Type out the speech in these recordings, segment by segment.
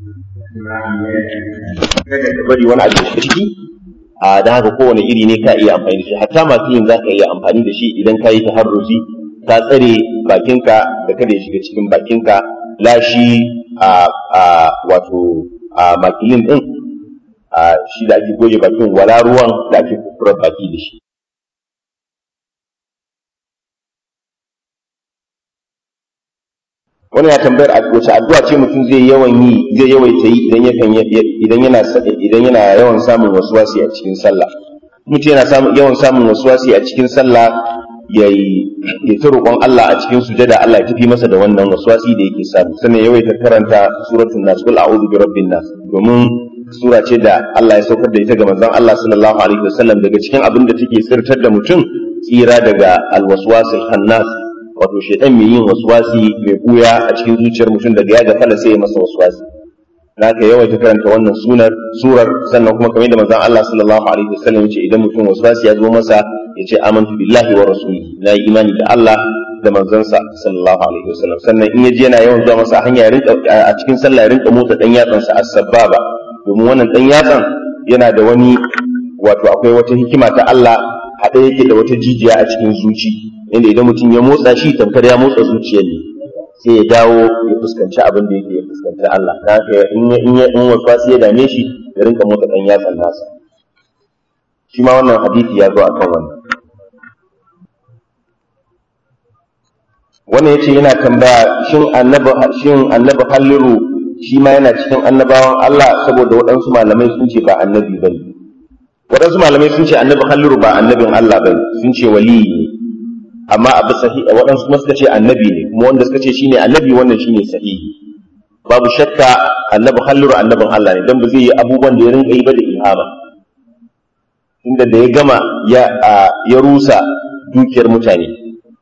kada ka bari wani abu da ciki da haka kowane iri ne ka iya amfani da shi, hatta makilin za ka iya amfani da shi idan ka yi taharruzi ka tsare bakinka da kada ya shiga cikin bakinka. Lashi wato makilin din shi da ake goge bakin, wala ruwan da ake kukurar baki da shi. Wani ya tambayar wace addu'a ce mutum zai yawaita yi idan yana yawan samun waswasi a cikin sallah. Mutum yana yawan samun waswasi a cikin sallah ya ta roƙon Allah a cikin sujada, Allah ya tafi masa da wannan waswasi da yake samu. Sannan yawaita karanta suratul nas, qul a'udhu bi rabbin nas, domin sura ce da Allah ya saukar da ita ga manzon Allah sallallahu alaihi wasallam. Daga cikin abin da take sirtar da mutum tsira daga alwaswasil khannas, wato shaitan mai yin waswasi mai buya a cikin zuciyar mutum, daga ya gafala sai ya masa waswasi. Naka yawaita karanta wannan surar. Sannan kuma kamar da manzon Allah sallallahu alaihi wasallam yace idan mutum waswasi ya zo masa yace amantu billahi wa rasulihi, na yi imani da Allah da manzansa sallallahu alaihi wasallam. Sannan in yaji yana yawan zuwa masa hanya ya rinka a cikin sallah ya rinka motsa dan yatsansa as-sababa, domin wannan dan yatsan yana da wani wato akwai wata hikima ta Allah haɗe yake da wata jijiya a cikin zuci, inda idan mutum ya motsa shi tamkar ya motsa zuciyar ne, sai ya dawo ya fuskanci abin da yake ya fuskanci Allah. Haka in waswasi ya dame shi ya rinka motsa dan yatsan nasa. Shi ma wannan hadisi ya zo akan wannan. Wannan yace yana tambaya shin annabi Halliru shi ma yana cikin annabawan Allah, saboda waɗansu malamai sun ce ba annabi bane. Waɗansu malamai sun ce annabi Halliru ba annabin Allah bane, sun ce waliyi ne. Amma abu sahihi waɗansu kuma suka ce annabi ne, kuma wanda suka ce shine annabi wannan shine sahihi. Babu shakka annabi Halliru annabin Allah ne, dan ba zai yi abubuwan da ya rinka yi ba da ilhama. Inda da ya gama ya rusa dukiyar mutane,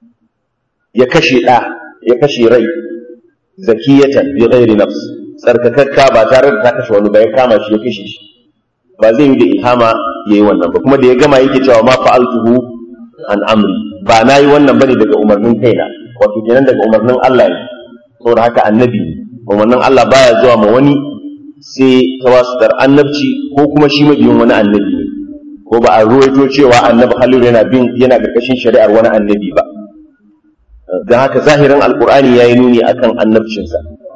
ya kashe rai zakiyatan bi ghairi nafs, tsarkakakka ba tare da ta kashe wani ba, ya kama shi ya kashe shi. Ba zai yi da ilhama yayi wannan ba. Kuma da ya gama yake cewa ma fa'altuhu an amri, ba na yi wannan bane daga umarnin kaina, wato kenan daga umarnin Allah ne. Saboda haka annabi ne, umarnin Allah baya zuwa ma wani sai tawassutar annabci ko kuma shi mabiyin wani annabi ne, ko ba a ruwaito cewa annabi Halliru yana karkashin shari'ar wani annabi ba. Don haka zahirin alqur'ani yayi nuni akan annabcinsa.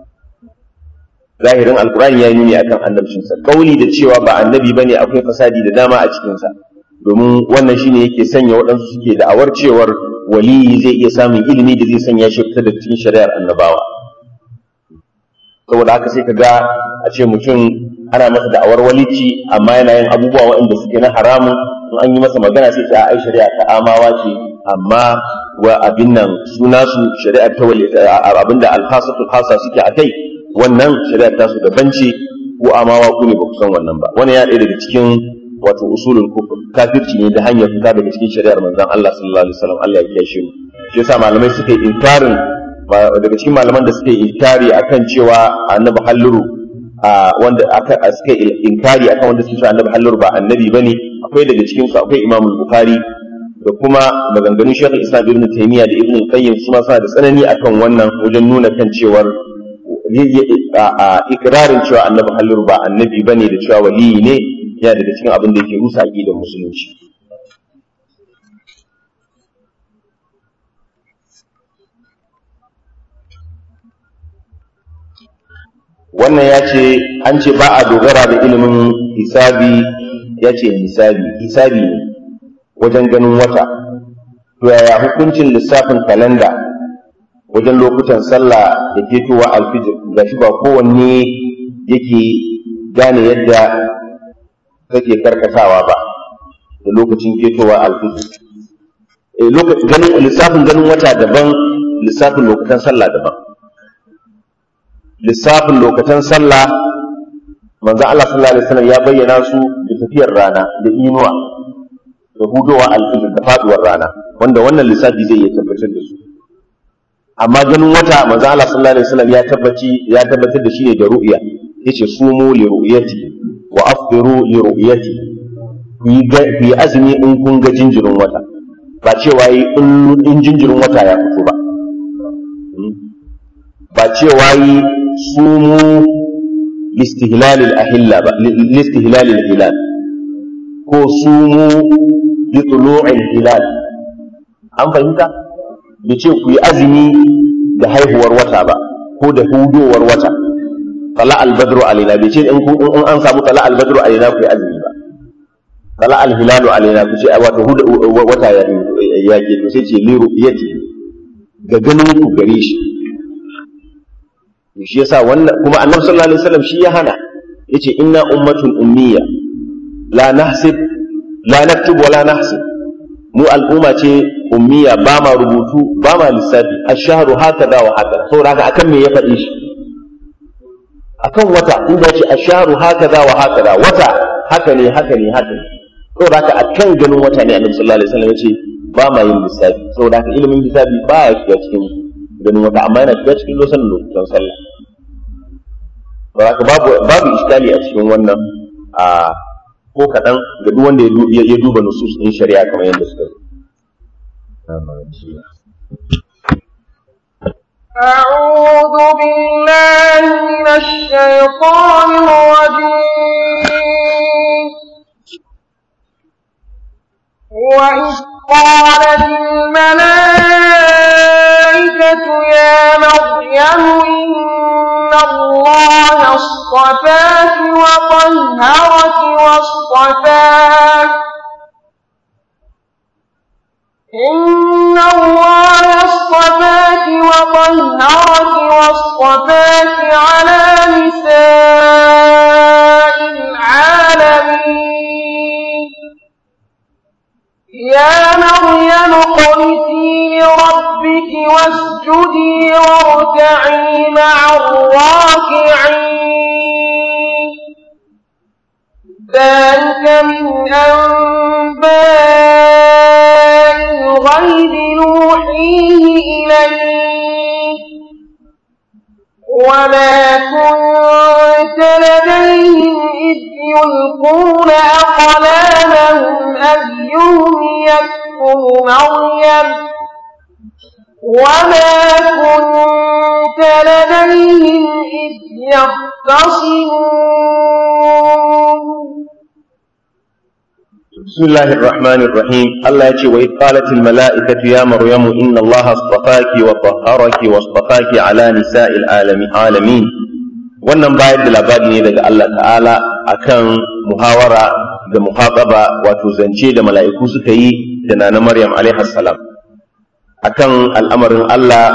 Zahirin alqur'ani yayi nuni akan annabcinsa. Kauli da cewa ba annabi bane akwai fasadi da dama a cikin sa, domin wannan shine yake sanya waɗansu suke da'awar cewar waliyi zai iya samun ilimi da zai sanya shi fita da cikin shari'ar annabawa. Saboda haka sai ka ga a ce mutum ana masa da'awar walici amma yana yin abubuwa waɗanda suke na haramun, in an yi masa magana sai ta ai shari'a ta amawa ce, amma wa abin nan suna su shari'ar ta abinda alhasatul hasa suke akai, wannan shari'ar ta su daban ce, ko amawa ku ne ba ku san wannan ba. Wannan ya ɗaya daga cikin wato usulul kufr, kafirci ne da hanyar fita daga cikin shari'ar manzon Allah sallallahu alaihi wasallam. Allah ya kiyashe mu. Shi yasa malamai suka yi inkarin, daga cikin malaman da suka yi inkari akan cewa annabi Halliru wanda suka yi inkari akan wanda suka ce annabi Halliru ba annabi bane, akwai daga cikin su akwai Imam Bukhari da kuma maganganun Sheikh Islam Ibn Taymiyyah da Ibn Qayyim, su ma suna da tsanani akan wannan wajen nuna kan cewar ikrarin cewa annabi Halliru ba annabi bane da cewa waliyi ne yana daga cikin abin da yake rusa aqidar musulunci. Wannan ya ce an ce ba a dogara da ilimin hisabi, ya ce hisabi ne wajen ganin wata. To yaya hukuncin lissafin kalanda wajen lokutan sallah da ketowa alfijir? Ga shi ba kowanne yake gane yadda kake karkatawa ba da lokacin ketowa alfijir. Lissafin ganin wata daban, lissafin lokutan sallah daban. Lissafin lokacin sallah manzo Allah sallallahu alaihi wasallam ya bayyana su da tafiyar rana da inuwa da hudowa alfijir da faduwar rana, wanda wannan lissafi zai iya tabbatar da su. Amma ganin wata manzo Allah sallallahu alaihi wasallam ya tabbatar da shi ne da ru'ya. Yace sumu li ru'yati wa afdiru li ru'yati, ku yi azumi in kun ga jinjirin wata, ba cewa yi in jinjirin wata ya fito ba, ba cewa yi sumu listihlalil hilal ko sumu bi tulu'il hilal. An fahimta? bai ce ku yi azumi da haihuwar wata ba ko da hudowar wata. Tala al-badru alaina bai ce in an samu tala al-badru alaina ku yi azumi ba. Tala al-hilalu alaina ku ce wato wata ya ke to sai ce liru yati ga ganin ku gare shi. Shi yasa wannan kuma Annabi sallallahu alaihi wasallam shi ya hana, yace inna ummatun ummiya la nahsib la naktub wa la nahsib, mu al'umma ce ummiya, ba ma rubutu ba ma lissafi. ash-shahru hakaza wa hakaza, saboda haka akan me ya faɗi shi? Akan wata, inda yace ash-shahru hakaza wa hakaza, wata haka ne haka ne haka ne, saboda haka akan ganin wata ne Annabi sallallahu alaihi wasallam yace ba ma yin lissafi. Saboda haka ilimin lissafi ba ya shiga cikin ganin wata, amma yana shiga cikin lokutan sallah. Saboda haka babu iskali a cikin wannan ko kaɗan ga duk wanda ya duba nusus ɗin shari'a kamar yadda suka zo. أعوذ بالله من الشيطان الرجيم. وإذ قالت الملائكة يا مريم إن الله اصطفاك وطهرك واصطفاك على نساء العالمين. يا مريم اقنتي لربك واسجدي واركعي مع الراكعين. ذلك من أنباء الغيب نوحيه إليك وما كنت لديهم إذ يلقون أقلامهم أيهم يكفر مريم وما كنت لديهم إذ يختصمون. بسم الله الرحمن الرحيم. الله يقول وإذ قالت الملائكة يا مريم إن الله اصطفاك وطهرك واصطفاك على نساء العالمين. wannan bayar da labari ne daga Allah ta'ala akan muhawara da muhaqaba, wato zance da mala'iku suka yi da nana Maryam alaiha salam akan al'amarin Allah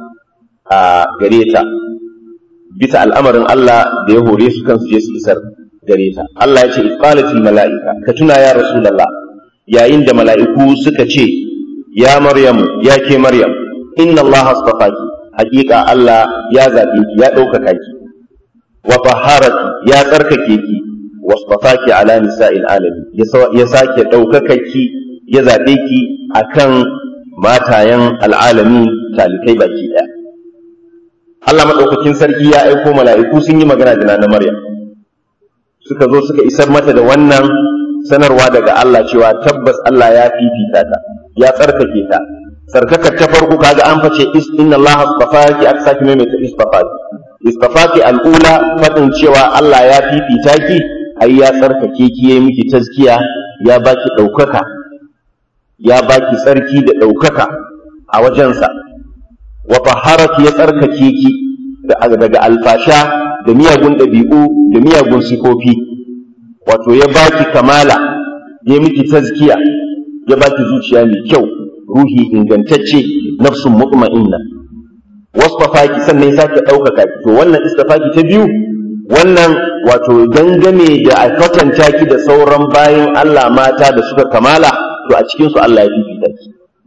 a gare ta, bisa al'amarin Allah da ya hore su kansu je su isar gare ta. Allah ya ce isqalatil mala'ika, ka tuna ya rasulullah yayin da mala'iku suka ce ya Maryam, ya ke Maryam, inna Allah astafaki, hakika Allah ya zabe ki, ya ɗaukaka ki, wa tahharaki, ya tsarkake ki, wasfafaki ala nisa'il alamin, ya sake ɗaukaka ki, ya zabe ki akan matayen al'alami talikai baki ɗaya. Allah madaukakin sarki ya aiko mala'iku sun yi magana da nana Maryam, suka zo suka isar mata da wannan sanarwa daga Allah cewa tabbas Allah ya fifita ta, ya tsarkake ta. Tsarkakar ta farko kaga an face inna Allah astafaki, aka saki maimaita istafaki al'ula, fadin cewa Allah ya fifita ki, ai ya tsarkake ki, yayi miki tazkiya, ya baki ɗaukaka, ya baki tsarki da ɗaukaka a wajensa. Wa tahharaki, ya tsarkake ki daga alfasha da miyagun ɗabi'u da miyagun sifofi, wato ya baki kamala, ya miki tazkiya, ya baki zuciya mai kyau, ruhi ingantacce, nafsun mutma'inna. Wasfafaki, sannan ya sake ɗaukaka ki. To wannan istafaki ta biyu, wannan wato dangane da a kwatanta ki da sauran bayin Allah mata da suka kamala, to a cikinsu Allah ya fifita ki,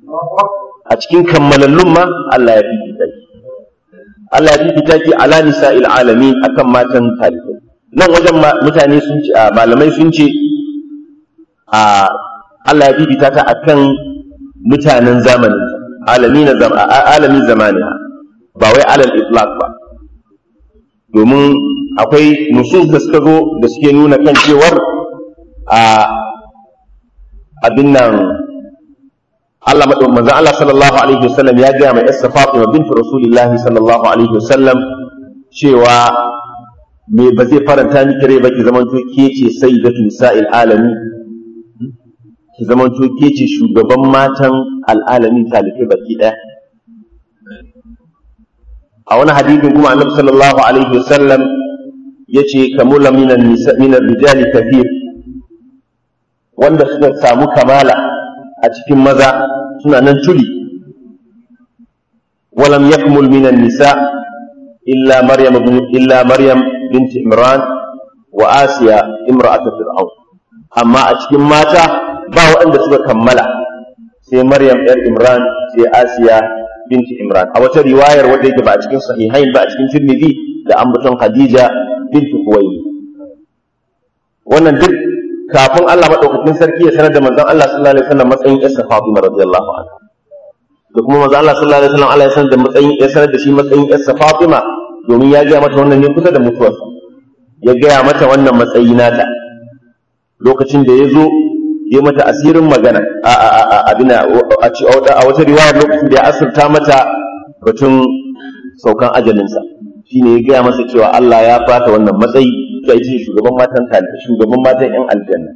a cikin kammalallun ma Allah ya fifita ki. Allah ya fifita ki ala nisa'il alamin, akan matan talibai. Nan wajen mutane sun ce, malamai sun ce Allah ya fifita ta akan mutanen zamanin, alamin zamaniha, ba wai alal itlaq ba, domin akwai nusus da suka zo da suke nuna kan cewar abin nan Allah manzon Allah sallallahu alaihi wasallam ya ga mai Fatima bint Rasulullah sallallahu alaihi wasallam cewa me ba zai faranta miki rai ba ki zamanto ke ce sayyidatu nisa'il alamin, ki zamanto ke ce shugaban matan al'alamin talibai baki daya. A wani hadisin kuma annabi sallallahu alaihi wasallam yace kamula minan rijali kathir, wanda suka samu kamala a cikin maza suna nan tuli. Walam yakmul minan nisa illa maryam binti imran wa asiya imra'atu fir'aun, amma a cikin mata ba waɗanda suka kammala sai maryam yar imran sai asiya binti imran. A wata riwayar wadda yake ba a cikin sahihain ba a cikin tirmidhi da ambaton khadija binti huwayi. Wannan duk kafin Allah madaukakin sarki ya sanar da manzon Allah sallallahu alaihi wasallam matsayin yarsa Fatima radiyallahu anha, da kuma manzon Allah sallallahu alaihi wasallam Allah ya sanar da shi matsayin yarsa Fatima, domin ya gaya mata wannan ne kusa da mutuwarsa, ya gaya mata wannan matsayi nata lokacin da ya zo ya mata asirin magana a wata riwayar lokacin da ya asirta mata batun saukan ajalinsa, shine ya gaya masa cewa Allah ya fata wannan matsayi ga ita shugaban matan yan aljanna.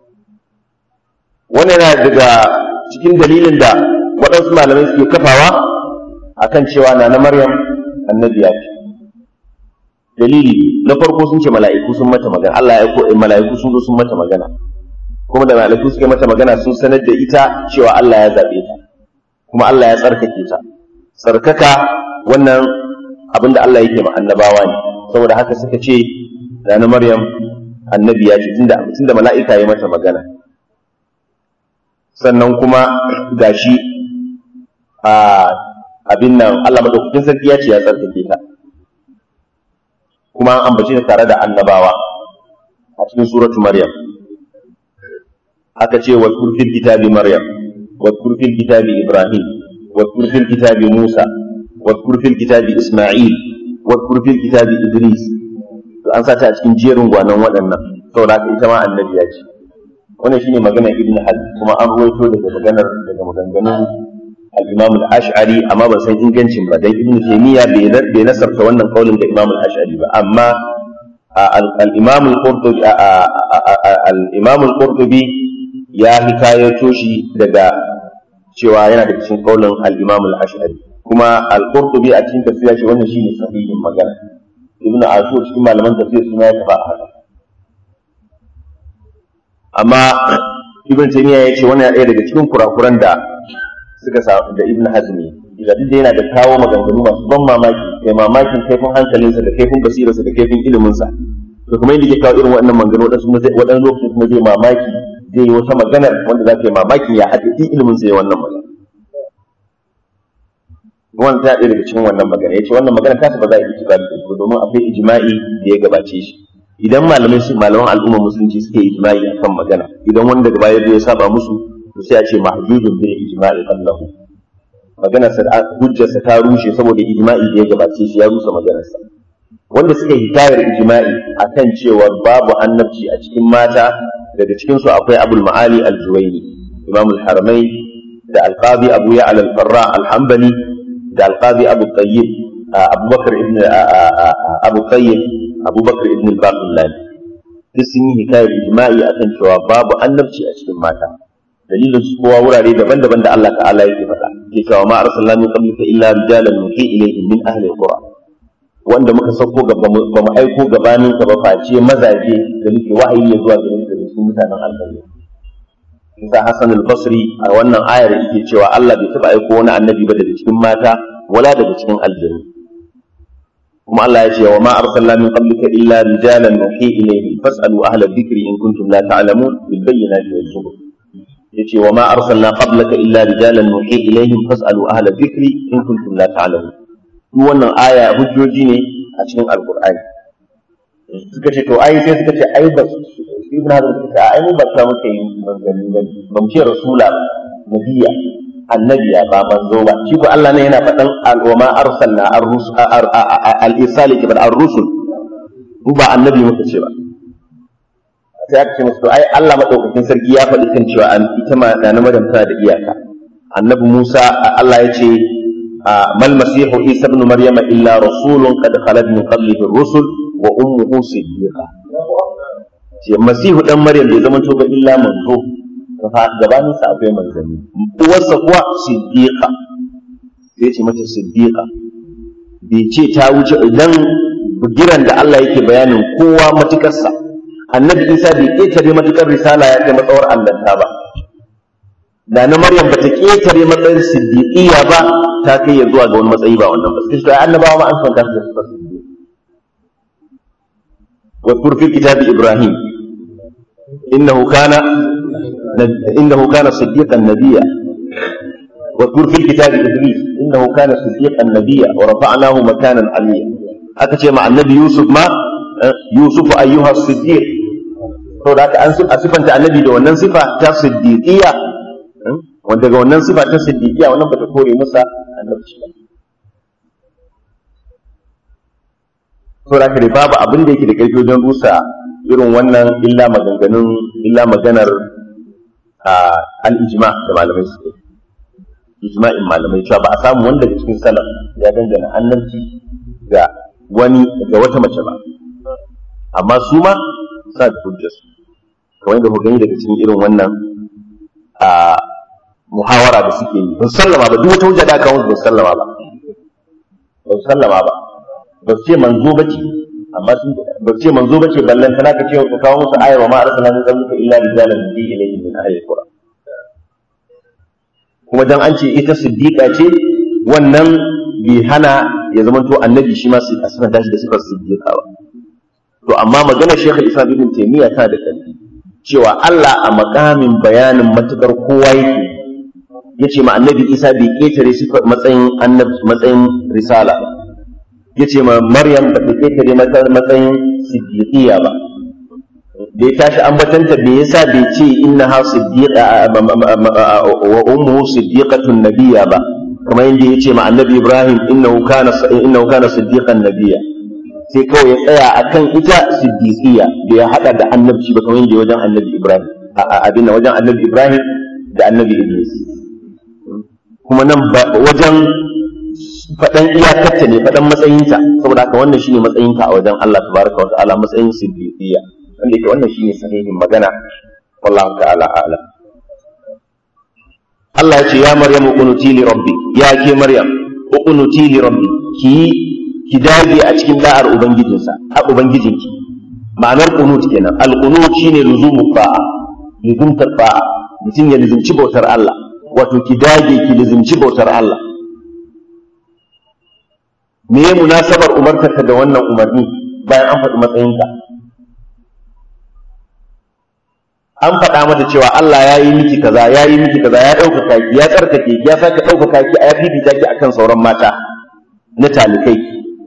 Wannan yana daga cikin dalilin da waɗansu malamai suke kafawa akan cewa na Maryam annabiya ce. Dalili na farko sun ce mala'iku sun mata magana, Allah ya aiko mala'iku sun zo sun mata magana, kuma da mala'iku suka mata magana sun sanar da ita cewa Allah ya zabe ta, kuma Allah ya tsarkake ta. Tsarkaka wannan abin da Allah yake ma annabawa ne, saboda haka suka ce na Maryam annabiya ce tunda mala'ika ya mata magana. Sannan kuma gashi abin nan Allah madaukakin sarki ya ce ya tsarkake ta, kuma an ambace ta tare da annabawa a cikin suratu Maryam. Aka ce wa fil kitabi Maryam, wa fil kitabi Ibrahim, wa fil kitabi Musa, wa fil kitabi Isma'il, wa fil kitabi Idris. To an sata a cikin jerin gwanan waɗannan, saboda haka ita ma annabiya ce. Wannan shine maganar Ibn Hazm, kuma an ruwaito daga maganganun al-Imam al-Ash'ari, amma ban san ingancin ba, dan Ibn Taymiyyah bai nasarta wannan kaulin da Imam al-Ash'ari ba, amma al-Imam al-Qurtubi ya hikayato shi daga cewa yana da cikin kaulin al-Imam al-Ash'ari, kuma al-Qurtubi a cikin tafsir ce wannan shine sahihin magana. Ibn Ashur cikin malaman tafsir suna ya tafa haka, amma Ibn Taymiyyah ya ce wannan ɗaya daga cikin kurakuran da suka samu da Ibn Hazmi, da duk da yana da kawo maganganu masu ban mamaki, kai mamakin kaifin hankalinsa da kaifin basirarsa da kaifin iliminsa. To kuma yadda ke kawo irin waɗannan maganganu waɗansu lokacin kuma zai mamaki, zai yi wata maganar wanda za ka yi mamakin ya haɗe iliminsa ya wannan magana. Wannan ta ɗaya daga cikin wannan magana, ya ce wannan magana ta ba za a yi ijibari da ita domin akwai ijma'i da ya gabace shi. Idan malaman al'umma musulunci suke ijma'i akan magana, idan wani daga baya ya saba musu, to sai a ce mahjujun bil ijma'i qallahu, maganar sa hujjar sa ta rushe saboda ijma'i da ya gabace shi ya rusa maganar sa. Wanda suka yi hikayar ijma'i akan cewa babu annabci a cikin mata, daga cikin su akwai Abul Ma'ali al-Juwayni, Imam al-Haramain, da al-Qadi Abu Ya'la al-Farra al-Hanbali, da al-Qadi Abu Tayyib Abubakar ibn al-Baqillani. Duk sun yi hikayar ijma'i akan cewa babu annabci a cikin mata. Dalilin su kowa wurare daban-daban da Allah ta'ala yake faɗa, ke cewa ma arsalna min qablika illa rijalan nuhi ilayhim min ahli al-qura, wanda muka sauko ba mu aiko gabanin ka ba face mazaje da muke wahayi ya zuwa gare su da cikin mutanen alƙarya. Isa Hassan al-Basri a wannan ayar yake cewa Allah bai taɓa aiko wani annabi ba daga cikin mata wala daga cikin aljanu. Kuma Allah ya ce wa ma arsalna min qablika illa rijalan nuhi ilayhim fas'alu ahla dhikri in kuntum la ta'lamun bil bayyinati waz zubur. Yace wa ma arsalna qablaka illa rijalan nuhi ilayhim fas'alu ahla dhikri in kuntum la ta'lamun. Wannan aya hujjoji ne a cikin alqur'ani. Suka ce to ai sai suka ce ai ba Ibn Hazm suka ce ai mu ba ta muke yin manzanni ba mu ce rasula nabiyya annabiya ba manzo ba. Shi ko Allah ne yana faɗan wa ma arsalna al-irsali kibar ar-rusul, mu ba annabi muka ce ba. Sai aka ce musu to ai Allah madaukakin sarki ya faɗi kan cewa ita ma na Maryam tana da iyaka. Annabi Musa Allah ya ce mal masihu Isa ibn Maryam illa rasulun qad khalat min qablihi ar-rusul wa ummuhu siddiqa ce masihu dan maryam bai zama to ba illa manzo gabanin sa akwai manzanni uwarsa kuwa siddiqa sai ce mata siddiqa bai ce ta wuce idan bugiran da Allah yake bayanin kowa matukarsa annabi Isa bai ƙetare matukar risala ya kai matsawar allanta ba da na Maryam bata ƙetare matsayin siddiqiyya ba ta kai ya zuwa ga wani matsayi ba wannan ba sai annabawa ma an san da su siddiq wa fil kitabi Ibrahim innahu kana siddiqan nabiyya wa fil kitabi Idris innahu kana siddiqan nabiyya wa rafa'nahu makanan aliyya aka ce ma annabi Yusuf ma Yusuf ayyuha siddiq to da aka an sifanta annabi da wannan sifa ta siddiqiyya wanda daga wannan sifa ta siddiqiyya wannan bata kore masa annabci ba to da aka babu abin da yake da karfi wajen rusa irin wannan illa maganar al-ijma da malamai suke ijma'in malamai cewa ba a samu wanda daga cikin salaf ya dangana annabci ga wata mace ba amma su ma sa da hujjar su kamar yadda ku gani daga cikin irin wannan muhawara da suke yi ban sallama ba duk wata hujja da aka kawo ban sallama ba ba su ce manzo bace amma sun ba su ce manzo bace ballan kana ka ce ku kawo musu ayar wa ma arsalna min qablika illa rijalan bi ilayhi min ahli alqura kuma dan an ce ita siddiqa ce wannan bai hana ya zama to annabi shi ma a sifar tashi da sifar siddiqa ba to amma maganar Sheikh Islam Ibn Taymiyyah ta da kalli cewa Allah a makamin bayanin matukar kowa yake yace ma annabi Isa bai ketare sifar matsayin annabi matsayin risala yace ma Maryam ba ta ketare matsayin siddiqiyya ba da ya tashi ambatanta me yasa bai ce innaha siddiqa wa ummuhu siddiqatun nabiyya ba kamar yadda ya ce ma annabi Ibrahim innahu kana siddiqan nabiyya sai kawai ya tsaya akan ita siddiqiyya da ya hada da annabci ba kamar yadda wajen annabi Ibrahim wajen annabi Ibrahim da annabi Idris kuma nan wajen faɗan iyakarta ne faɗan matsayinta saboda haka wannan shine matsayinka a wajen Allah tabaraka wa ta'ala matsayin siddiqiyya wanda yake wannan shine sahihin magana wallahu ta'ala a'lam Allah ya ce ya Maryam uqunuti li rabbi ya ke Maryam uqunuti li rabbi ki dage a cikin da'ar ubangijinki ma'anar qunut kenan al-qunut shine luzumu fa'a luzumtar fa'a mutum ya luzumci bautar Allah wato ki dage ki luzumci bautar Allah me ya munasabar umartarka da wannan umarni bayan an faɗi matsayinka an faɗa mata cewa Allah ya yi miki kaza ya ɗaukaka ki ya tsarkake ki ya sake ɗaukaka ki ya fifita ki akan sauran mata na talikai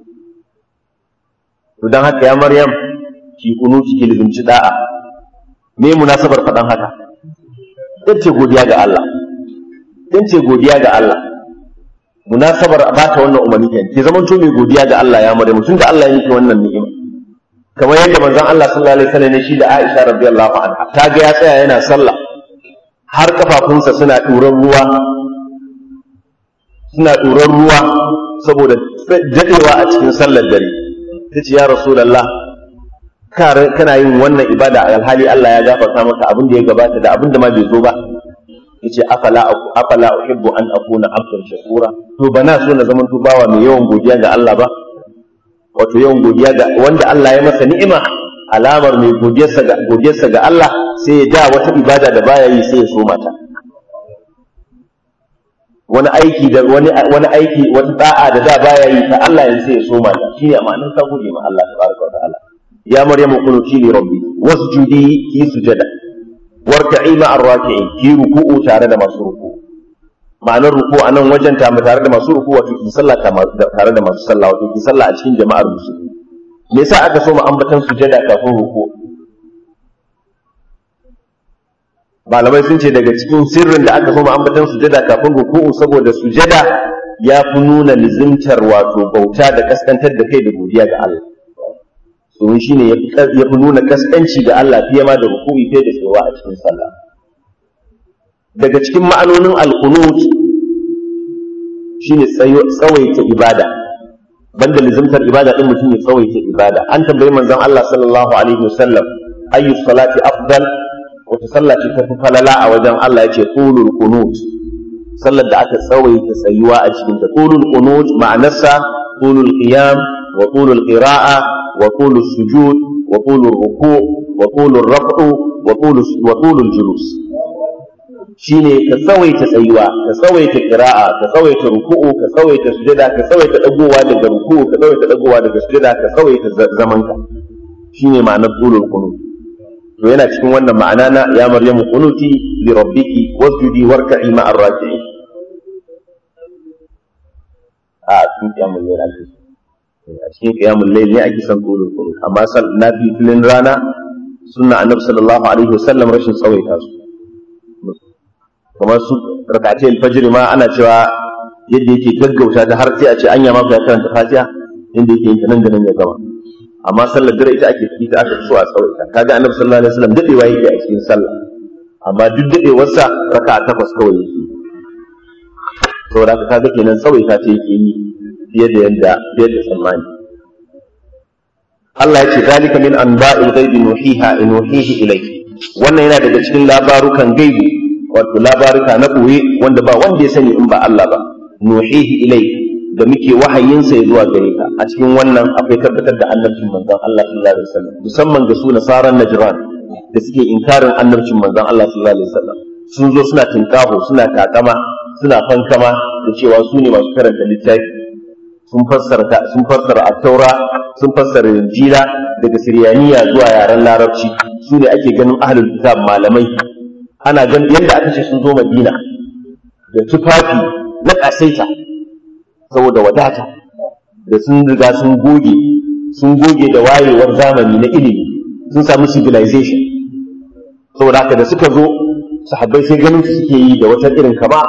to dan haka ya Maryam ki kunuti ki lizumci da'a me munasabar faɗan haka dan ce godiya ga Allah munasabar ba ta wannan umarni ke zaman to mai godiya ga Allah ya Maryam tunda Allah ya miki wannan ni'ima kamar yadda manzon Allah sallallahu alaihi wasallam ne shi da Aisha radiyallahu anha ta ga ya tsaya yana sallah har kafafunsa suna ɗuran ruwa saboda dadewa a cikin sallar dare tace ya rasulullah kana yin wannan ibada alhali Allah ya gafarta maka abin da ya gabata da abin da ma bai zo ba yace afala uhibbu an akuna abdan shakura to bana so na zaman bawa mai yawan godiya ga Allah ba wato yawan godiya ga wanda Allah ya masa ni'ima alamar mai godiyarsa ga Allah sai ya da wata ibada da baya yi sai ya so mata wani aiki wata da'a da baya yi ta Allah yanzu sai ya so mata shine ma'anar ka gode ma Allah tabaraka wa ta'ala ya maryamu qunuti li rabbi wasjudi ki sujada warka'i ma'ar raki'in ki ruku'u tare da masu ruku'u ma'anar ruku'u anan wajen tare da masu ruku'u wato ki sallah tare da masu sallah wato ki sallah a cikin jama'ar musulmi me yasa aka so mu ambatan sujada kafin ruku'u malamai sun ce daga cikin sirrin da aka so mu ambatan sujada kafin ruku'u saboda sujada ya fi nuna lizimtar wato bauta da kaskantar da kai da godiya ga Allah domin shine ya fi nuna kaskanci ga Allah fiye ma da ruku'i fiye da tsayawa a cikin sallah daga cikin ma'anonin al-qunut shine tsawaita ibada banda lizimtar ibada din mutum ya tsawaita ibada. An tambayi manzon Allah sallallahu alaihi wasallam ayyu salati afdal, wata sallah ce ta fi falala a wajen Allah, yace tulul qunut, sallar da aka tsawaita tsayuwa a cikin ta. Tulul qunut ma'anarsa tulul qiyam wa tulul qira'a wa tulul sujud wa tulul ruku' wa tulul raf'u wa tulul julus. Shine ka tsawaita tsayuwa, ka tsawaita qira'a, ka tsawaita ruku'u, ka tsawaita sujada, ka tsawaita dagowa daga ruku'u, ka tsawaita dagowa daga sujada, ka tsawaita zamanka. Shine ma'anar tulul qunut. To yana cikin wannan ma'ana na ya maryamu qunuti li rabbiki wasjudi warka'i ma'ar raki'in. A cikin qiyamul layl ne ake son tulul qunut, amma na fi filin rana sunna annabi sallallahu alaihi wasallam rashin tsawaita su. Kamar su rak'atai al-fajr ma ana cewa yadda yake gaggauta ta har sai a ce anya ma ya karanta Fatiha, inda yake yin nan da nan ya gama. Amma sallar dare ita ake so a tsawaita. Kaga annabi sallallahu alaihi wasallam dadewa yake a cikin sallah, amma duk dadewarsa raka'a 8 kawai yake. Saboda haka kaga kenan tsawaita ta yake yi fiye da tsammani. Allah ya ce zalika min anba'il ghaibi nuhihi ilayki. Wannan yana daga cikin labarukan gaibi, wato labaruka na ɓoye wanda ba wanda ya sani in ba Allah ba. Nuhihi ilayki, da muke wahayinsa ya zuwa gare ka. A cikin wannan akwai tabbatar da annabcin manzon Allah sallallahu alaihi wasallam, musamman ga su nasaran Najran da suke inkarin annabcin manzon Allah sallallahu alaihi wasallam. Sun zo suna tinkaho, suna takama, suna fankama da cewa su ne masu karanta littafi. Sun fassara at-taura, sun fassara injila daga Siryaniya zuwa yaren Larabci. Su ne ake ganin ahlul kitab malamai. Ana ganin yadda aka ce sun zo Madina da tufafi na kasaita saboda wadata, da sun riga sun goge da wayewar zamani na ilimi, sun samu civilization. Saboda haka da suka zo sahabbai sai ganin su suke yi da wata irin kama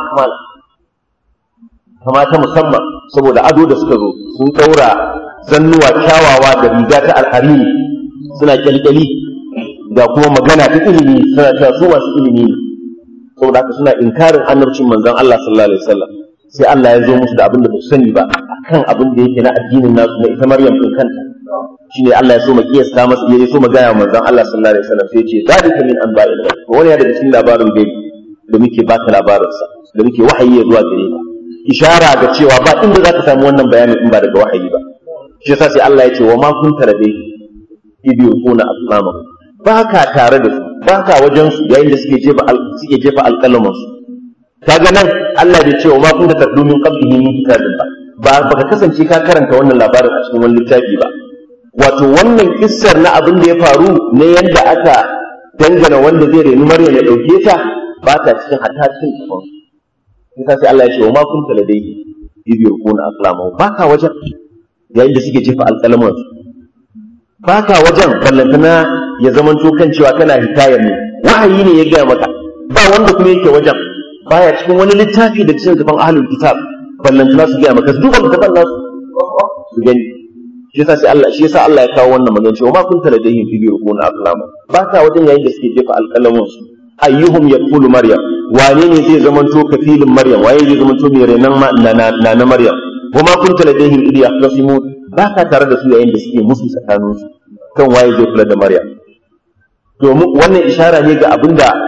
ta musamman, saboda ado da suka zo sun ɗaura zannuwa kyawawa da riga ta alharini suna kyalkyali, da kuma magana ta ilimi suna cewa su masu ilimi ne. Saboda haka suna inkarin annabcin manzon Allah sallallahu alaihi wasallam. Sai Allah ya zo musu da abin da ba su sani ba akan abin da yake na addinin nasu, na ita Maryam din kanta. Shine Allah ya so mu kiyasta masa, ya so mu gaya manzon Allah sallallahu alaihi wasallam, sai ya ce zalika min anba'il ghaib. Wani ya daga cikin labarin gaibi da muke baka labarinsa, da muke wahayi zuwa gare ka. Ishara ga cewa ba inda za ka samu wannan bayanin in ba daga wahayi ba. Shi yasa sai Allah ya ce wa ma kunta ladayhi idh yulquna aqlamahum, ba ka tare da su, ba ka wajen su yayin da suke jefa alƙalaman su. Kaga nan Allah bai ce wa ma kunta tatlu min qablihi min kitabin ba ka kasance ka karanta wannan labarin a cikin wani littafi ba. Wato wannan kissar na abin da ya faru ne yadda aka dangana wanda zai reni Maryam ya dauke ta, ba ta cikin hatta cikin tafan. Sai Allah ya ce wa ma kunta ladayhi idh yulquna aqlamahum, ba ka wajen yayin da suke jefa alƙalaman su. Ba ka wajen ballantana ya zamanto kan cewa kana hikayar ne, wahayi ne ya gaya maka, ba wanda kuma yake wajen, baya cikin wani littafi da cikin gaban ahlul kitab ballantana su gaya maka, su duba gaban nasu su gani. Shi yasa Allah ya kawo wannan magana cewa ma kunta ladayhim idh yulquna aqlamahum, ba ka wajen yayin da suke jefa alƙalaman su. Ayyuhum yaqulu Maryam, wane ne zai zamanto kafilin Maryam, waye zai zamanto mai renan na Maryam. Wa ma kunta ladayhim idh yahtasimun, ba ka tare da su yayin da suke musu tsakanin su kan waye zai kula da Maryam. Domin wannan ishara ne ga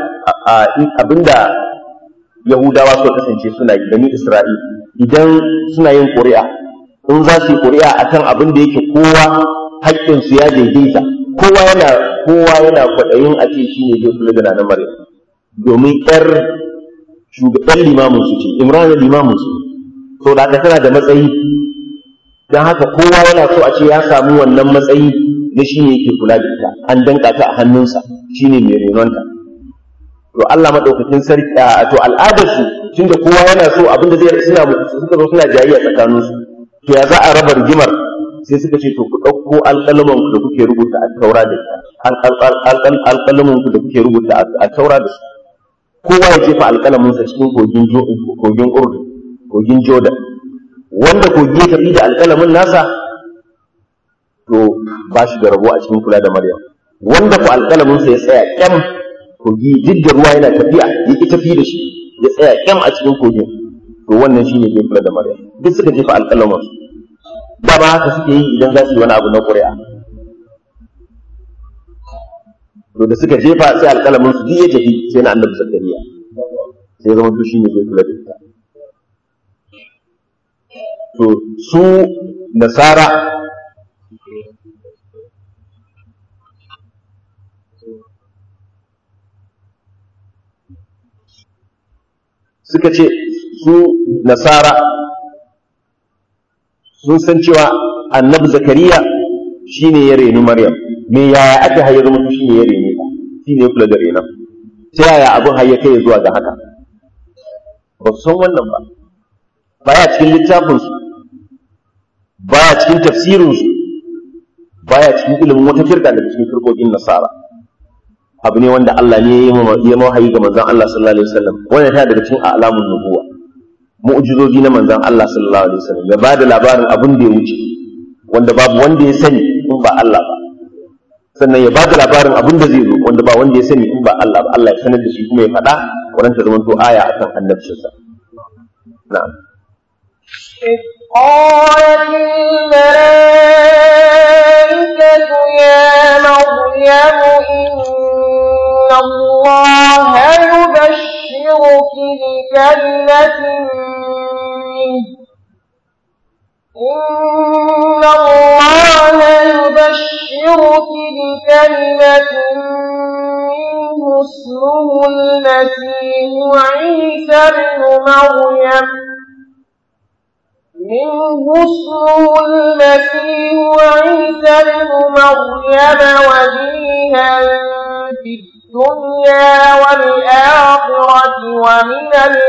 abinda Yahudawa suka kasance suna yi, bani Isra'il, idan suna yin ƙuri'a, in za su yi ƙuri'a akan abin da yake kowa haƙƙin su ya daidaita, kowa yana kwaɗayin a ce shi ne zai kula da na Maryam, domin ƴar shugaban limamin su ce, Imran limamin su, to da tana da matsayi, don haka kowa yana so a ce ya samu wannan matsayi na shi ne yake kula da ita, an danka ta a hannunsa, shi ne mai renonta. To Allah maɗaukakin sarki, to al'adarsu, tun da kowa yana so abin da suka zo suna jayayya tsakaninsu, to ya za a raba rigimar, sai suka ce to ku ɗauko alƙalamanku da kuke rubuta a taura da alƙalamanku da kuke rubuta a taura da su, kowa ya jefa alƙalaminsa cikin kogin Urdu, kogin Jordan. Wanda kogi ya tafi da alƙalamin nasa, to ba shi da rabo a cikin kula da Maryam. Wanda ku alƙalaminsa ya tsaya ƙyam, kogi duk da ruwa yana tafiya, ya ƙi tafi da shi, ya tsaya ƙyam a cikin kogin, to wannan shi ne zai kula da Maryam. Duk suka jefa alƙalaminsu. dama haka suke yi idan za su yi wani abu na ƙuri'a. To da suka jefa sai alƙalamin su ya tafi sai na annabi Zakariya sai zama to shine zai kula da ita. To su nasara suka ce su nasara sun san cewa annabi Zakariya shine ya reni Maryam, me yaya aka hayar mutu shine ya rene ta, shine ya kula da renon, ta yaya abin har ya kai zuwa ga haka ba su san wannan ba, baya cikin littafinsu, baya cikin tafsirinsu, baya cikin ilimin wata firka daga cikin firkokin nasara. Abu ne wanda Allah ne ya mawahayi ga manzon Allah sallallahu alaihi wasallam, wanda ta daga cikin alamun nubuwa, mu'jizoji na manzon Allah sallallahu alaihi wasallam, ya bada labarin abin da ya wuce wanda babu wanda ya sani in ba Allah ba, sannan ya bada labarin abin da zai zo wanda ba wanda ya sani in ba Allah ba, Allah ya sanar da shi kuma ya faɗa wannan ta zama to aya akan annabcinsa. na'am. قالت الملائكة يا مريم إن الله يبشرك بكلمة منه اسمه المسيح عيسى ابن مريم وجيها في الدنيا والآخرة ومن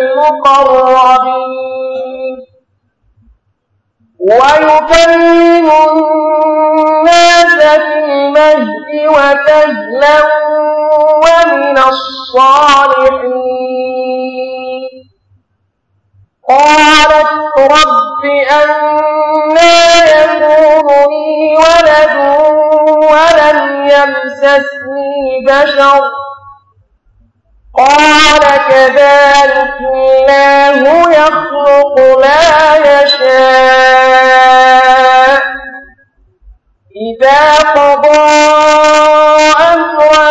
المقربين ويكلم الناس في المهد وكهلا ومن الصالحين قالت رب أنى يكون لي ولد ولم يمسسني بشر قال كذلك الله يخلق ما يشاء إذا قضى أمرا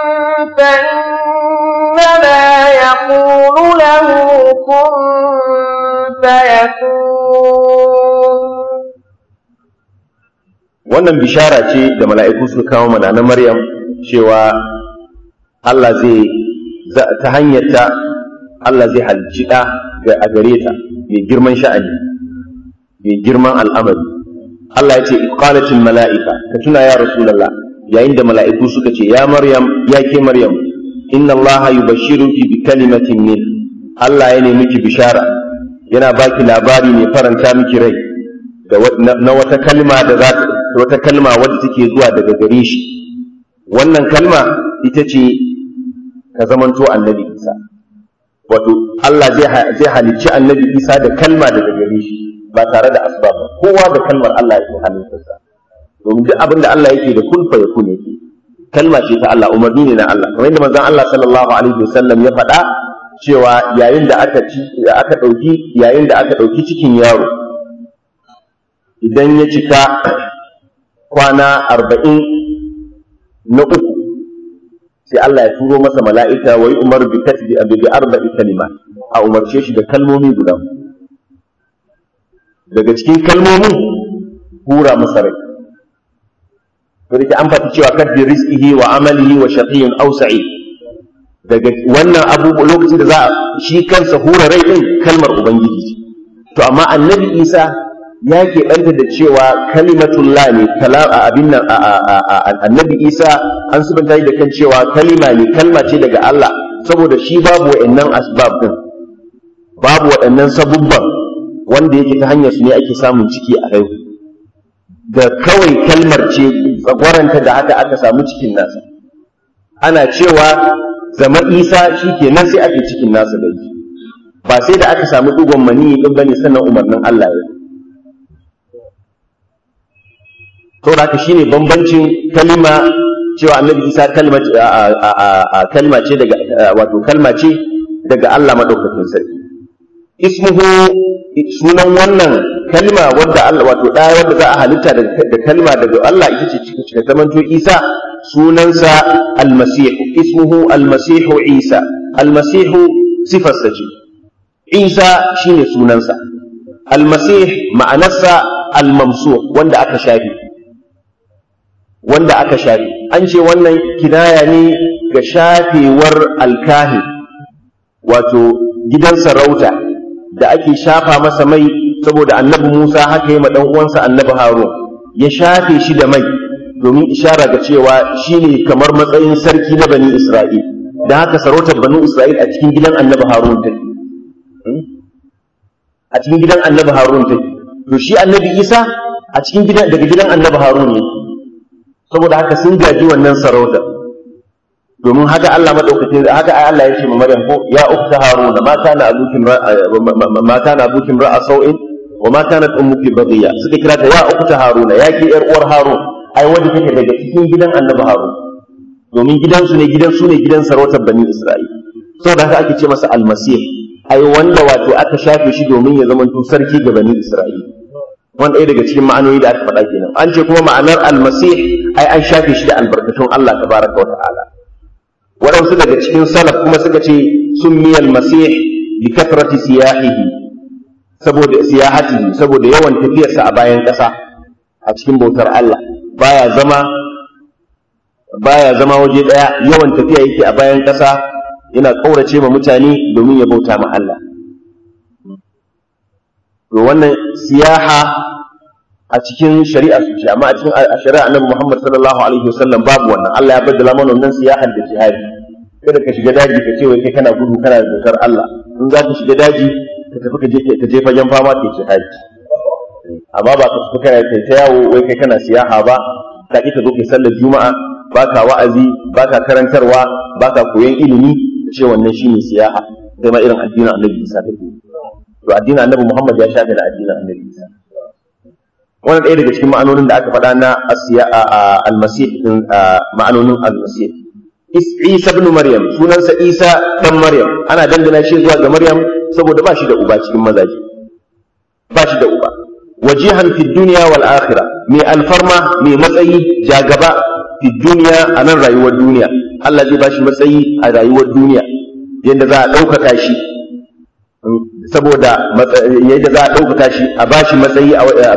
فإنما يقول له كن فيكون. wannan bishara ce da mala'iku suka kawo mana na Maryam cewa Allah zai ta hanyarta Allah zai halicci ɗa a gare ta mai girman sha'ani mai girman al'amari. Allah ya ce iqalatil mala'ika, ka tuna ya rasulullah yayin da mala'iku suka ce ya Maryam, ya ke Maryam, inna Allah yubashshiruki bi kalimatin min, Allah ya nemi miki bishara, yana baki labari mai faranta miki rai na wata kalma wata kalma wadda take zuwa daga gare shi. Wannan kalma ita ce ka zamanto annabi Isa, wato Allah zai halicci annabi Isa da kalma daga gare shi ba tare da asbab, kowa da kalmar Allah yake halittarsa, domin duk abin da Allah yake da kun fa yakun yake, kalma ce ta Allah, umarni ne na Allah, kamar yadda manzon Allah sallallahu alaihi wasallam ya faɗa cewa yayin da aka ɗauki cikin yaro, idan ya cika kwana 40 na uku sai Allah ya turo masa mala'ika wa yi umar bi katbi bi arba'i kalima, a umarce shi da kalmomi guda. Daga cikin kalmomin hura masa rai, to da an fata cewa kadbi rizqihi wa amalihi wa shaqiyyun aw sa'id. Daga wannan abubuwa lokacin da za shi kansa hura rai din kalmar ubangiji, to amma annabi Isa ya keɓanta da cewa kalimatullah ne, abin nan annabi Isa an subanta da kan cewa kalima ne, kalma ce daga Allah, saboda shi babu wa'annan asbab din, babu waɗannan sabubban wanda yake ta hanyar su ne ake samun ciki a haihu, da kawai kalmar ce tsagwaranta da haka aka samu cikin nasa. Ana cewa zama Isa shi ke nan sai ake cikin nasa da shi, ba sai da aka samu ɗigon maniyi ɗin bane sannan umarnin Allah ya. Saboda haka shine bambancin kalma, cewa annabi Isa kalma ce daga wato kalma ce daga Allah madaukakin sarki. Ismuhu sunan wannan kalma wanda Allah wato da wanda za a halitta da kalma daga Allah ita ce cikin zamanto Isa sunansa al-Masih ismuhu al-Masih Isa al-Masih sifarsa ce Isa shine sunansa al-Masih ma'anarsa al-mamsuh wanda aka shafe an ce wannan kinaya ne ga shafewar alkahi wato gidan sarauta da ake shafa masa mai saboda annabi Musa haka yi ma dan uwansa annabi Harun ya shafe shi da mai domin ishara ga cewa shine kamar matsayin sarki na bani Isra'il da haka sarautar bani Isra'il a cikin gidan annabi Harun take to shi annabi Isa a cikin gidan daga gidan annabi Harun ne saboda haka sun gaji wannan sarautar domin haka Allah madaukakin haka ai Allah ya ce ma Maryam ko ya ukhta Harun ma kana abukin ra'a sau'in wa ma kanat ummuki baghiya suka kira ta ya ukhta Haruna ya ke yar uwar Harun ai wanda take daga cikin gidan annabi Harun domin gidan su ne gidan sarautar bani Isra'il saboda haka ake ce masa al-Masih ai wanda wato aka shafe shi domin ya zama to sarki ga bani Isra'il wanda daga cikin ma'anoni da aka faɗa kenan an ce kuma ma'anar al-Masih ai an shafe shi da albarkatun Allah tabaraka wa ta'ala waɗansu daga cikin salaf kuma suka ce summiyal masih bi kathrati siyahatihi saboda yawan tafiyarsa a bayan ƙasa a cikin bautar Allah baya zama waje ɗaya yawan tafiya yake a bayan ƙasa yana ƙaurace ma mutane domin ya bauta ma Allah to wannan siyaha a cikin shari'a su ce amma a cikin shari'a annabi Muhammad sallallahu alaihi wasallam babu wannan Allah ya baddala mana wannan siyahan da jihadi kada ka shiga daji ka ce wai kai kana gudu kana da dokar Allah in za ka shiga daji ka tafi ka je fagen fama kai jihadi amma ba ka tafi kana kai ta yawo wai kai kana siyaha ba ka ki ka zo kai sallar juma'a baka wa'azi baka karantarwa baka koyon ilimi ka ce wannan shine siyaha kai ma irin addinin annabi Isa kake to addinin annabi Muhammad ya shafe da addinin annabi Isa wannan ɗaya daga cikin ma'anonin da aka faɗa na al-Masih ma'anonin al-Masih Isa ibn Maryam sunansa Isa dan Maryam ana dangana shi zuwa ga Maryam saboda ba shi da uba cikin mazaji ba shi da uba wajihan fi dunya wal akhirah mai alfarma mai matsayi jagaba fi dunya a nan rayuwar duniya Allah zai ba shi matsayi a rayuwar duniya yadda za a ɗaukaka shi saboda yadda za a ɗaukaka shi a ba shi matsayi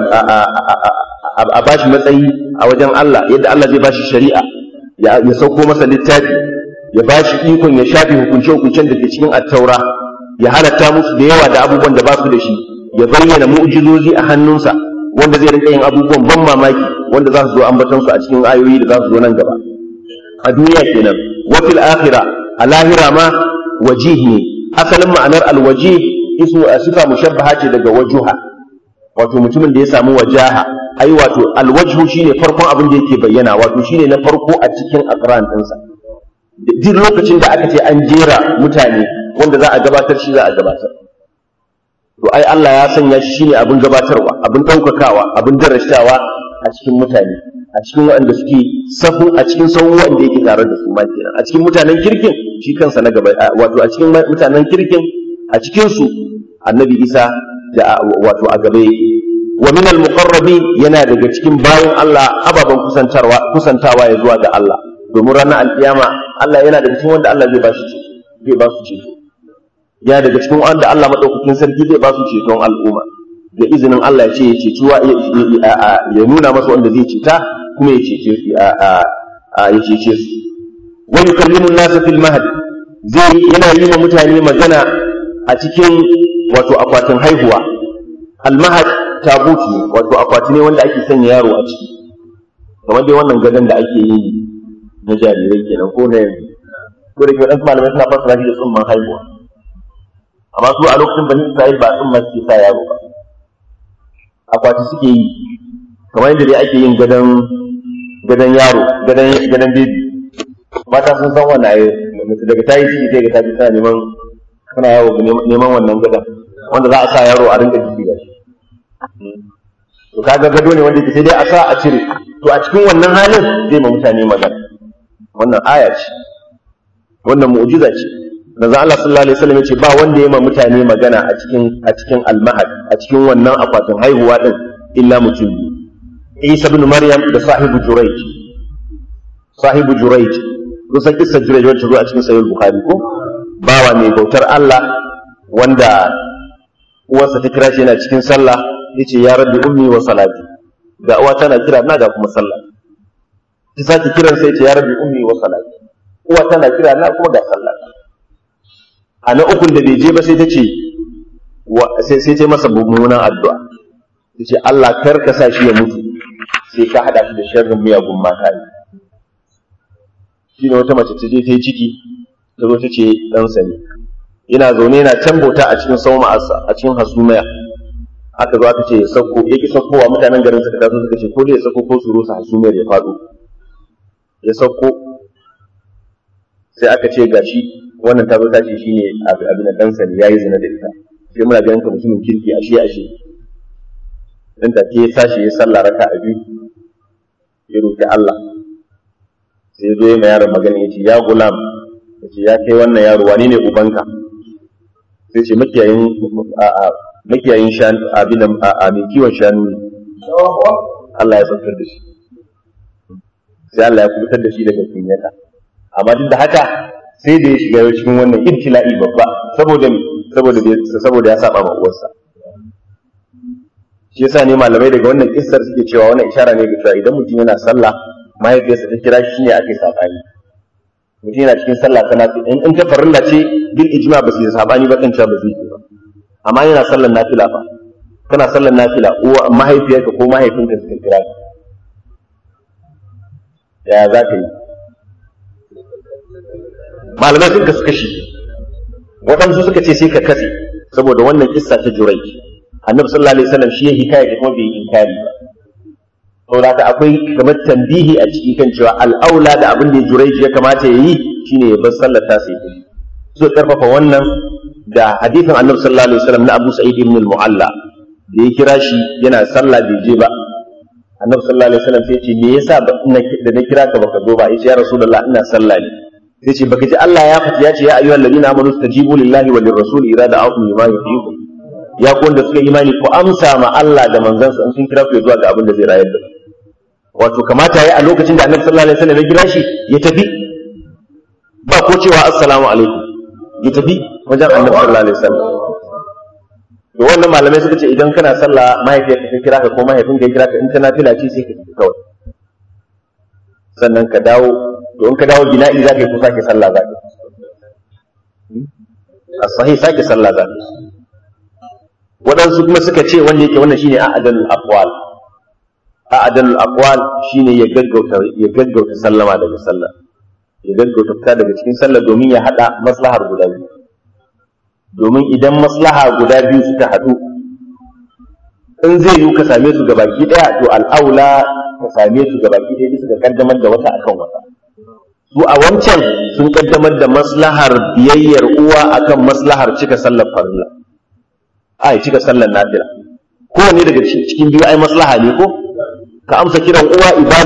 a wajen Allah yadda Allah zai ba shi shari'a ya sauko masa littafi ya ba shi ikon ya shafe hukunce-hukuncen da ke cikin attaura ya halatta musu da yawa da abubuwan da ba su da shi ya bayyana mu'jizozi a hannunsa wanda zai rinka yin abubuwan ban mamaki wanda za su zo ambatansu a cikin ayoyi da za su zo nan gaba a duniya kenan wa fil akhirah a lahira ma wajih ne asalin ma'anar alwajih ismu sifa mushabbaha ce daga wajuha wato mutumin da ya samu wajaha ai wato alwajhu shine farkon abin da yake bayyana wato shine na farko a cikin aqran ɗinsa duk lokacin da aka ce an jera mutane wanda za a gabatar shi za a gabatar to ai Allah ya sanya shi shine abin gabatarwa abin daukakawa abin darashtawa a cikin mutane a cikin waɗanda suke safu a cikin sauran waɗanda yake tare da su ma kenan a cikin mutanen kirkin shi kansa na gaba wato a cikin mutanen kirkin a cikin su annabi Isa da wato a gabe wa min al-muqarrabin yana daga cikin bayan Allah ababan kusantawa ya zuwa ga Allah domin ranar alkiyama Allah yana daga cikin wanda Allah zai ba su ceto yana daga cikin wanda Allah madaukakin sarki zai ba su ceton al'umma da izinin Allah ya ce ya ceci ya nuna masa wanda zai ceta kuma ya cece su wa yukallimu an-nasa fil mahd yana yi wa mutane magana a cikin wato akwatin haihuwa al-mahd tabuti wato akwati ne wanda ake sanya yaro a ciki kamar dai wannan gadon da ake yi na jarirai kenan ko na yanzu ko da ke waɗansu malamai suna fassara shi da tsumman haihuwa amma su a lokacin bani Isra'il ba tsumman suke sa yaro ba akwati suke yi kamar yadda dai ake yin gadon yaro gadon baby mata sun san wannan ayi daga tayi ciki sai ga tafi tana yawo neman wannan gadon wanda za a sa yaro a rinka jiki da shi to kaga gado ne wanda sai dai a sa a cire to a cikin wannan halin zai ma mutane magana wannan aya ce wannan mu'jiza ce manzo Allah sallallahu alaihi wasallam ya ce ba wanda ya ma mutane magana a cikin al-mahad a cikin wannan akwatin haihuwa din illa mutum biyu, Isa ibn Maryam da sahibu Jurayj kusan kissar Jurayj wacce zuwa a cikin sahih Bukhari ko bawa mai bautar Allah wanda uwarsa ta kira shi yana cikin sallah yace ya rabbi ummi wa salati, ga uwa tana kira na ga kuma sallah, ta sake kiran sai yace ya rabbi ummi wa salati, uwa tana kira na kuma ga sallah. A na ukun da bai je ba sai ta ce sai ta masa mummunan addu'a, ta ce Allah kar ka sa shi ya mutu sai ka hada shi da sharrin miyagun mata ne. Shi ne wata mace ta je ta yi ciki ta zo ta ce ɗansa ne, yana zaune yana can bauta a cikin sauma'arsa a cikin hasumaya, aka zo aka ce ya sauko, ya ki saukowa, mutanen garin suka taso suka ce ko da ya sauko ko su rusa hasumiyar ya faɗo, ya sauko sai aka ce gashi wannan ta zo ta ce shine abin da ɗansa ne yayi zina da ita, sai muna ganin ka mutumin kirki ashe dan take ya tashi ya sallah raka'a biyu ya roki Allah, sai zo mai yaron magana yace ya gulam, yace ya kai wannan yaro wani ne ubanka, sai ce makiyayin shanu abin mai kiwon shanu ne. Allah ya saukar da shi, sai Allah ya kubutar da shi daga kunyata, amma duk da haka sai da ya shiga cikin wannan ibtila'i babba saboda ya saba ma uwarsa. Shi yasa ne malamai daga wannan kissar suke cewa wannan ishara ne ga cewa idan mutum yana sallah mahaifiyarsa ta kira shi ne ake sabani. Mutum yana cikin sallah kana in ta farilla ce bil ijma ba su yi sabani ba kan cewa ba zai yi ba, amma yana sallar nafila fa, kana sallar nafila uwa mahaifiyarka ko mahaifinka suka kira ka, ya za ka yi? Malamai sun kasu kashi, waɗansu suka ce sai ka katse saboda wannan kissa ta Jurayj, annabi sallallahu alaihi wasallam shi ya hikaya da kuma bai yi inkari ba, saboda haka akwai kamar tambihi a ciki kan cewa al'aula da abin da Jurayj ya kamata ya yi shine ya bar sallar ta sai yi. So karfafa wannan da hadithin annabi sallallahu alaihi wasallam na Abu Sa'id ibn al-Mu'alla da ya kira shi yana sallah bai je ba, annabi sallallahu alaihi wasallam sai ya ce me yasa da na kira ka baka zo ba? Yace ya rasulullah ina sallah ne. Sai ce baka ji Allah ya fita ya ce ya ayyuhal ladina amanu stajibu lillahi wa lirrasul idza da'akum lima yuhyikum, ya ku wanda suka imani ku amsa ma Allah da manzansa in sun kira ku zuwa ga abin da zai rayar da ku. Wato kamata yayi a lokacin da annabi sallallahu alaihi wasallam ya kira shi ya tafi, ba ko cewa assalamu alaikum, ya tafi wajen annabi sallallahu alaihi wasallam. To wannan malamai suka ce idan kana sallah mahaifiyarka ta kira ka ko mahaifinka ya kira ka in ta nafila ce sai ka tafi kawai, sannan ka dawo. To in ka dawo bina'i za ka yi ko sake sallah za ka yi? As-sahih sake sallah za ka yi. Waɗansu kuma suka ce wanda yake wannan shine a'dalul aqwal. A'dalul aqwal shine ya gaggauta sallama daga sallah, ya gaggauta fita daga cikin sallah domin ya hada maslahar guda biyu. Domin idan maslaha guda biyu suka hadu, in zai yi ka same su gabaki daya to al'aula ka same su gabaki daya bisa ga kaddamar da wata akan wata. Su a wancan sun kaddamar da maslahar biyayyar uwa akan maslahar cika sallar farilla, cika sallar nafila. Kowanne daga cikin biyu ai maslaha ne ko? Ka amsa kiran uwa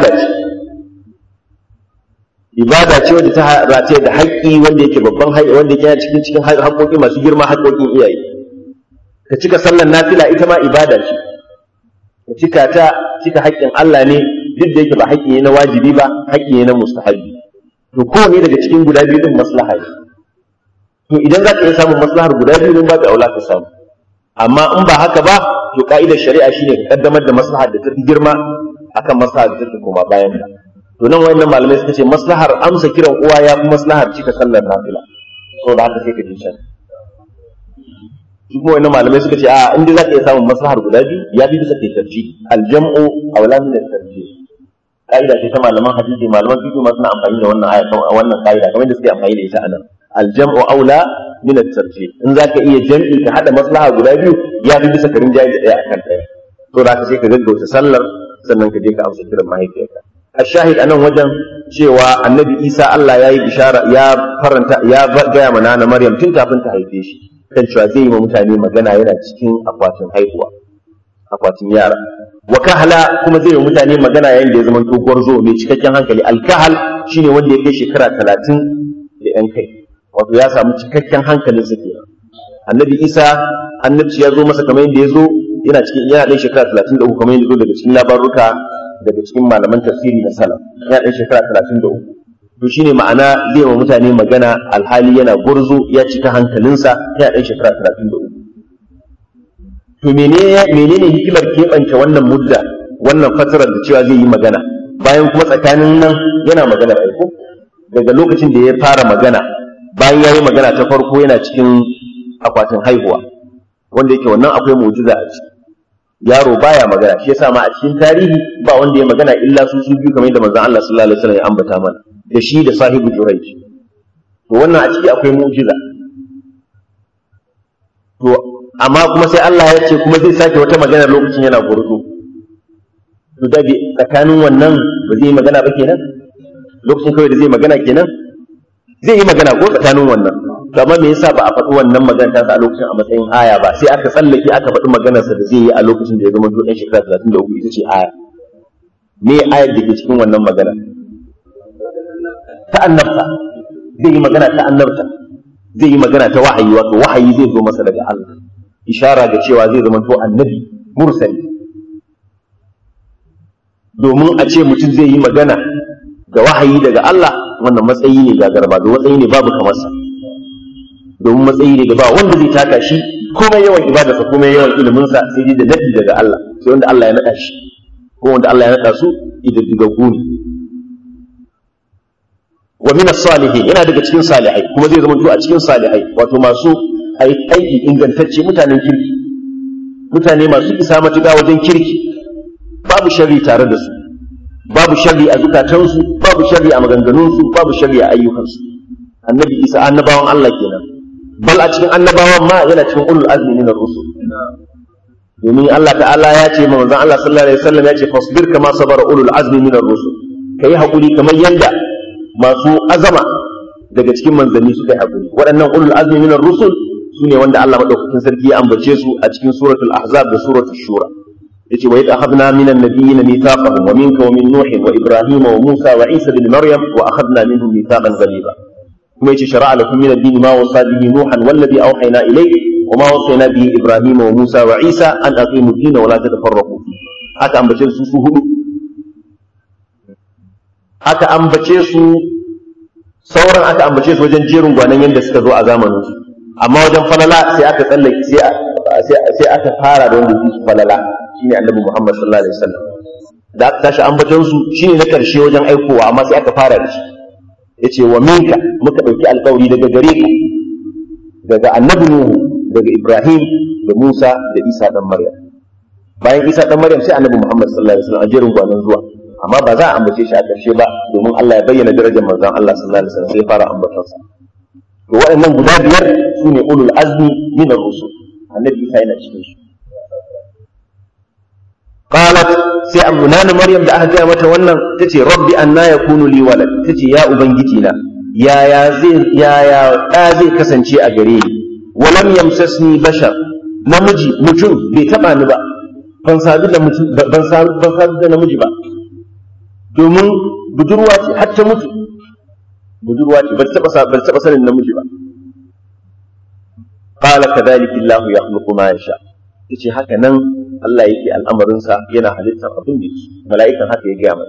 ibada ce wadda ta rataye da haƙƙi wanda yake babban haƙƙi wanda yake cikin haƙƙoƙi masu girma, haƙƙoƙin iyaye. Ka cika sallar nafila ita ma ibada ce, ka cika haƙƙin Allah ne duk da yake ba haƙƙi ne na wajibi ba, haƙƙi ne na mustahabi. To kowane daga cikin guda biyu din maslaha ne. To idan za ka iya samun maslahar guda biyu din babu aula ka samu, amma in ba haka ba to ka'idar shari'a shine ka kaddamar da maslahar da ta fi girma akan maslahar da ta fi koma bayan ta. To nan wayannan malamai suka ce maslahar amsa kiran uwa ya fi maslahar cika sallar nafila, saboda haka sai ka ji can. Su kuma wayannan malamai suka ce a inda za ka iya samun maslahar guda biyu ya fi bisa kai tarji, aljam'u awla min at-tarjih. Ka'ida ce ta malaman hadisi, malaman fiqh ma suna amfani da wannan aya, wannan ka'ida kamar da suke amfani da ita anan. Aljam'u aula min at-tarjih. In zaka iya jam'i ka hada maslaha guda biyu ya fi bisa karin jayi da daya akan daya. To da ka sai ka gaggauta sallar sannan ka je ka amsa kiran mahaifiyarka. Ashahid anan wajen cewa Annabi Isa Allah ya yi bishara, ya faranta, ya gaya ma nana Maryam tun kafin ta haife shi kan cewa zai yi wa mutane magana yana cikin akwatin haihuwa, akwatin yara. Wa kahala kuma zai yi mutane magana yayin da ya zama to gwarzo mai cikakken hankali. Alkahal shine wanda ya kai shekara 30 da yan kai, wato ya samu cikakken hankalin sa kenan. annabi Isa annabci ya zo masa kamar yadda ya zo yana ɗan shekara 33 kamar yadda zo daga cikin labaruka daga cikin malaman tafsiri na salaf, yana ɗan shekara 33. To shine ma'ana zai wa mutane magana alhali yana gurzo ya cika hankalinsa yana ɗan shekara 33. To menene hikimar keɓance wannan mudda, wannan fatarar da cewa zai yi magana bayan kuma tsakanin nan yana magana aiko daga lokacin da ya fara magana bayan ya yi magana ta farko yana cikin akwatin haihuwa wanda yake wannan akwai mu'jiza a ciki. Yaro baya magana, shi yasa ma a cikin tarihi ba wanda ya magana illa su biyu kamar yadda manzon Allah sallallahu alaihi wasallam ya ambata mana, da shi da sahibu Jurayj. To wannan a ciki akwai mu'jiza. To amma kuma sai Allah ya ce kuma zai sake wata magana lokacin yana gurdu. To da tsakanin wannan ba zai yi magana ba kenan? Lokacin kawai da zai magana kenan? Zai yi magana ko tsakanin wannan. To amma me yasa ba a faɗi wannan magana ta a lokacin a matsayin aya ba, sai aka tsallake aka faɗi maganarsa da zai yi a lokacin da ya zama ɗan shekara 33 ita ce aya. Me ayar da ke cikin wannan magana? Ta annabta. Zai yi magana ta annabta. Zai yi magana ta wahayi, wato wahayi zai zo masa daga Allah. Ishara ga cewa zai zama to annabi mursali. Domin a ce mutum zai yi magana ga wahayi daga Allah, wannan matsayi ne gagarba, da matsayi ne babu kamar sa. Domin matsayi ne da ba wanda zai taka shi, komai yawan ibadarsa, komai yawan iliminsa, sai dai da nadi daga Allah, sai wanda Allah ya naɗa shi, ko wanda Allah ya naɗa su idaddigaggu ne. Wa min as-salihin, yana daga cikin salihai, kuma zai zama to a cikin salihai, wato masu aiki ingantacce, mutanen kirki, mutane masu isa matuƙa wajen kirki, babu sharri tare da su, babu sharri a zukatansu, babu sharri a maganganunsu, babu sharri a ayyukansu. Annabi Isa annabawan Allah kenan, bal a cikin annabawan ma yana cikin ulul azmi min ar-rusul. Domin Allah ta'ala ya ce ma manzon Allah sallallahu alaihi wasallam ya ce fasbir kama sabara ulul azmi min ar-rusul, kai hakuri kamar yanda masu azama daga cikin manzanni suka yi hakuri. Waɗannan ulul azmi min ar-rusul sune wanda Allah madaukakin sarki ya ambace su a cikin suratul ahzab da suratul shura. Yace wa idh akhadna minan nabiyyin mithaqahum wa minka wa min nuhin wa ibrahima wa musa wa isa ibn maryam wa akhadna minhum mithaqan ghaliza. kuma yace shara'a lakum min ad-din ma wasa bihi nuhan wallazi awhayna ilayka wa ma wasayna bihi ibrahima wa musa wa isa an aqimu ad-din wa la tatafarraqu aka ambace su hudu, aka ambace su sauran aka ambace su wajen jerin gwanan yanda suka zo a zamanin su, amma wajen falala sai aka tsallake sai aka fara da wanda su falala shine annabi Muhammad sallallahu alaihi wasallam. Da aka tashi ambacin su shine na karshe wajen aikowa, amma sai aka fara da shi. Yace wa minka muka dauki alƙawari daga gare ka, daga annabi Nuhu, daga Ibrahim da Musa da Isa dan Maryam. Bayan Isa dan Maryam sai annabi Muhammad sallallahu alaihi wasallam a jerin gwanan zuwa, amma ba za a ambace shi a karshe ba domin Allah ya bayyana darajar manzon Allah sallallahu alaihi wasallam sai ya fara ambatonsa. To waɗannan guda biyar sune ulul azmi min ar-rusul, annabi Isa yana cikin su. qalat sai amnana Maryam da aka gaya mata wannan tace rabbi anna yakunu li walad, tace ya ubangiji na yaya da zai kasance a gare ni, walam yamsasni bashar, mutum bai taba ni ba, ban sadu da namiji ba, domin budurwa ce har ta mutu, budurwa ce ba taba sanin namiji ba. qala kadhalika Allahu yakhluqu ma yasha, tace haka nan Allah yake al'amarinsa yana halittar abin da yake. Mala'ikan haka ya gaya mata.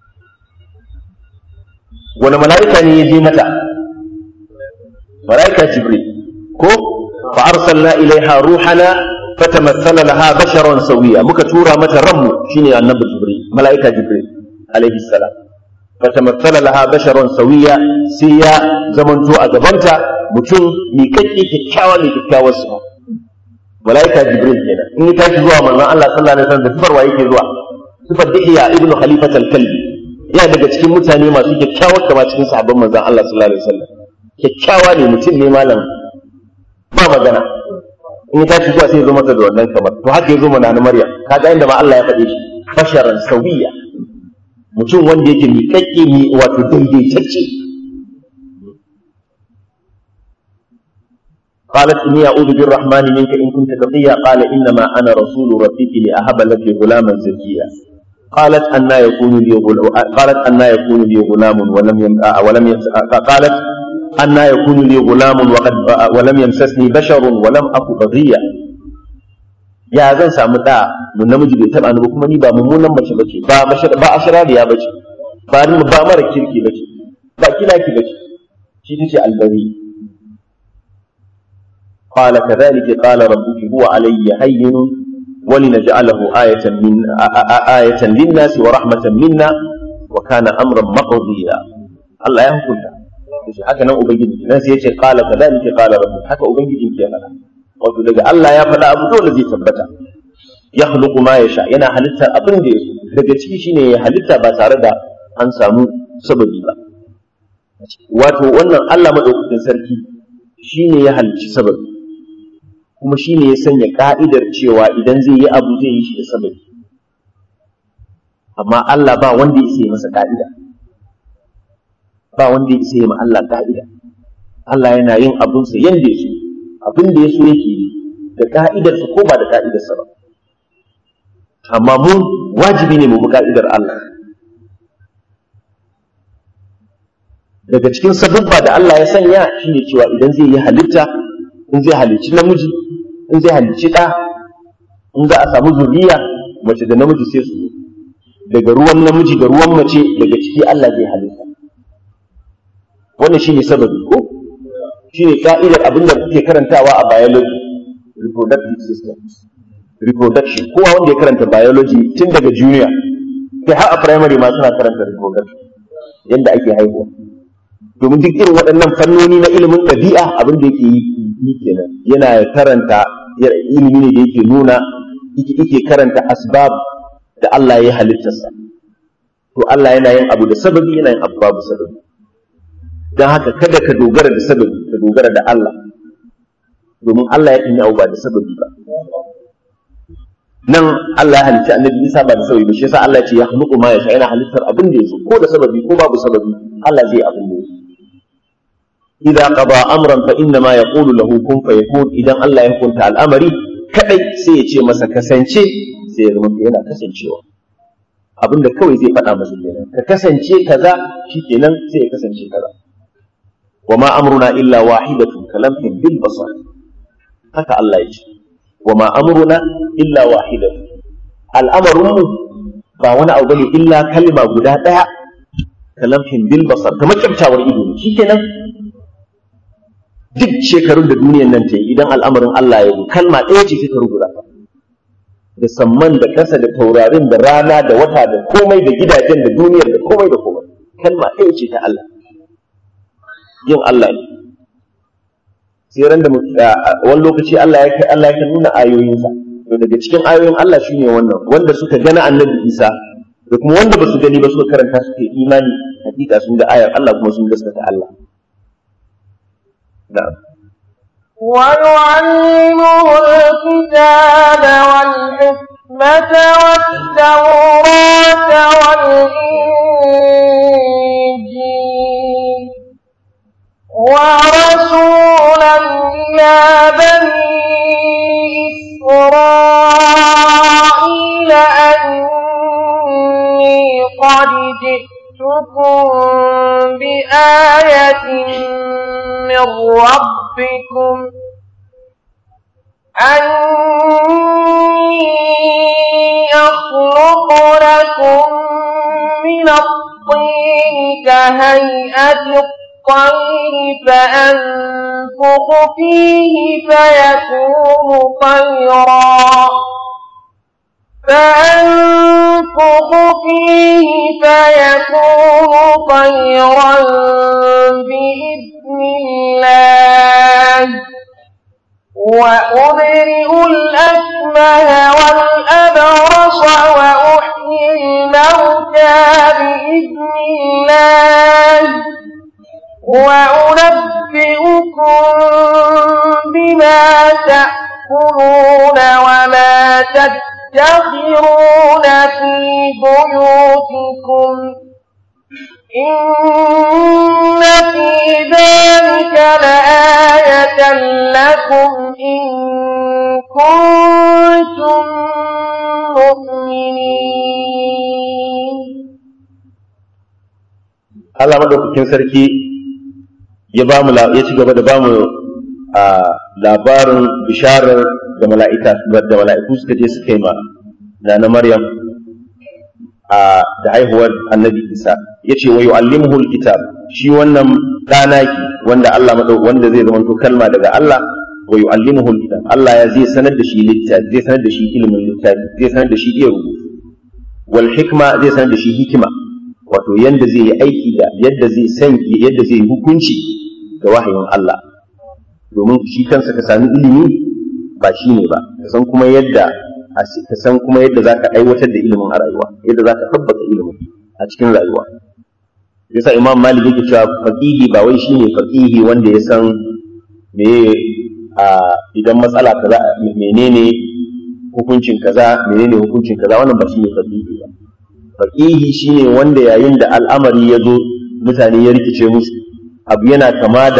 Wani mala'ika ne ya je mata? Mala'ika Jibril. Ko fa arsalna ilaiha ruhana fatamassala laha basharan sawiya, muka tura mata ranmu shine annabi Jibril, mala'ika Jibril alaihi salam. Fatamassala laha basharan sawiya, sai ya zamanto a gabanta mutum miƙaƙƙe kyakkyawar su. Malaika Jibril kenan in ya tashi zuwa manzon Allah sallallahu alaihi wasallam da sifar wa yake zuwa, sifar Dihya ibn Khalifat al-Kalbi, yana daga cikin mutane masu kyakkyawar kama cikin sahabban manzon Allah sallallahu alaihi wasallam. Kyakkyawa ne, mutum ne malam ba magana, in ya tashi zuwa sai ya zo mata da wannan kamar. To haka ya zo mana na Maryam, kaga inda ma Allah ya faɗe shi basharan sawiya, mutum wanda yake miƙaƙƙe ne, wato daidaitacce. قالت إني أعوذ بالرحمن منك إن كنت تقيا، قال إنما أنا رسول ربك لأهب لك غلاما زكيا. قالت أن يكون لي غلام قالت anna yakunu li ghulamun wa lam yamsasni basharun wa lam aku baghiya, ya zan samu da mun namiji bai taba ni ba kuma ni ba mummunan mace bace, ba ashrariya bace, ba mara kirki bace, ba kilaki bace, shi tace albari. qala kadhalika qala rabbuki huwa alayya hayyun wa linaj'alahu ayatan lin-nas wa rahmatan minna wa kana amran maqdiya. Allah ya hukunta shi haka nan ubangiji nan sai yace qala kadhalika qala rabbuki, haka ubangiji ke faɗa. Wato daga Allah ya faɗa abu dole zai tabbata. Yakhluqu ma yasha, yana halittar abin da yaso, daga ciki shine ya halitta ba tare da an samu sababi ba. Wato wannan Allah madaukakin sarki shine ya halicci sababi, kuma shine ya sanya ka'idar cewa idan zai yi abu zai yi shi da sababi. Amma Allah ba wanda ya sai masa ka'ida, ba wanda ya sai ma Allah ka'ida. Allah yana yin abunsa yanda ya so, abin da ya so yake yi da ka'idarsa ko ba da ka'idarsa ba. Amma mu wajibi ne mu bi ka'idar Allah. Daga cikin sabubba da Allah ya sanya shine cewa idan zai yi halitta, in zai halicci namiji, in zai halicci ɗa, in za a samu zuriya mace da namiji sai su daga ruwan namiji da ruwan mace, daga ciki Allah zai halitta. Wannan shine sababi ko shine ka'idar abin da kuke karantawa a biology, reproductive systems, reproduction. Kowa wanda ya karanta biology tun daga junior kai har a primary ma suna karanta reproduction, yadda ake haihuwa. Domin duk irin waɗannan fannoni na ilimin ɗabi'a abin da yake yi kenan, yana karanta ilimi ne da yake nuna, yake karanta asbab da Allah ya halittarsa. To Allah yana yin abu da sababi, yana yin abu babu sababi. Don haka kada ka dogara da sababi, ka dogara da Allah, domin Allah ya yi abu ba da sababi ba. Nan Allah ya halitta annabi Isa ba da sababi ba, shi yasa Allah ya ce ya khluqu ma yasha, yana halittar abin da yaso ko da sababi ko babu sababi, Allah zai abin da yaso. Idza qada amran fa inna ma yaqulu lahu kun fayakun, idan Allah ya hukunta al'amari kadai sai ya ce masa kasance, sai ya zama yana kasancewa. Abinda kawai zai faɗa masa kenan, ka kasance kaza, shikenan sai ya kasance kaza. Wa ma amruna illa wahidatun kalamhin bil basar, haka Allah ya ce. Wa ma amruna illa wahidatun, al'amarinmu ba wani abu bane illa kalma guda ɗaya, kalamhin bil basar, kamar kyamtawar ido, shikenan. Duk shekarun da duniyar nan ta yi, idan al'amarin Allah ya yi kalma ɗaya ce ta rubuta, da samman da ƙasa da taurarin da rana da wata da komai da gidajen da duniyar da komai da komai, kalma ɗaya ce ta Allah, yin Allah ne. Sai ran da wani lokaci Allah ya nuna ayoyinsa, to daga cikin ayoyin Allah shine wannan, wanda suka gani annabi Isa da kuma wanda ba su gani ba suka karanta suka yi imani, hakika sun ga ayar Allah kuma sun gaskata Allah. نعم. ويعلمه الكتاب والحكمة والتوراة والإنجيل ورسولا إلى بني إسرائيل أني قد جئتكم بآية من ربكم أني أخلق لكم من الطين كهيئة الطير فأنفخ فيه فيكون طيرا بإذن الله وأبرئ الأكمه والأبرص وأحيي الموتى بإذن الله وأنبئكم بما تأكلون وما تدخرون في بيوتكم إن في ذلك لآية لكم إن كنتم مؤمنين. Allah madaukakin sarki ya ci gaba da bamu labarin bisharar da mala'iku suka je suka yi ma na Maryam da haihuwar annabi Isa yace wa yu'allimuhu alkitab shi wannan danaki wanda wanda zai zama to kalma daga Allah wa yu'allimuhu alkitab Allah zai sanar da shi littafi, zai sanar da shi ilimin littafi, zai sanar da shi iya rubutu, wal hikma zai sanar da shi hikima, wato yanda zai yi aiki da yadda zai yi hukunci da wahayin Allah, domin shi kansa ka sami ilimi ba shi ne ba, ka san kuma yadda zaka aiwatar da ilimin a rayuwa, yadda zaka tabbata ilimin a cikin rayuwa. Yasa Imam Malik yake cewa faqihi ba wai shine faqihi wanda ya san me idan matsala kaza menene hukuncin kaza wannan ba shine faqihi ba. Faqihi shine wanda yayin da al'amari ya zo mutane ya rikice musu, abu yana kama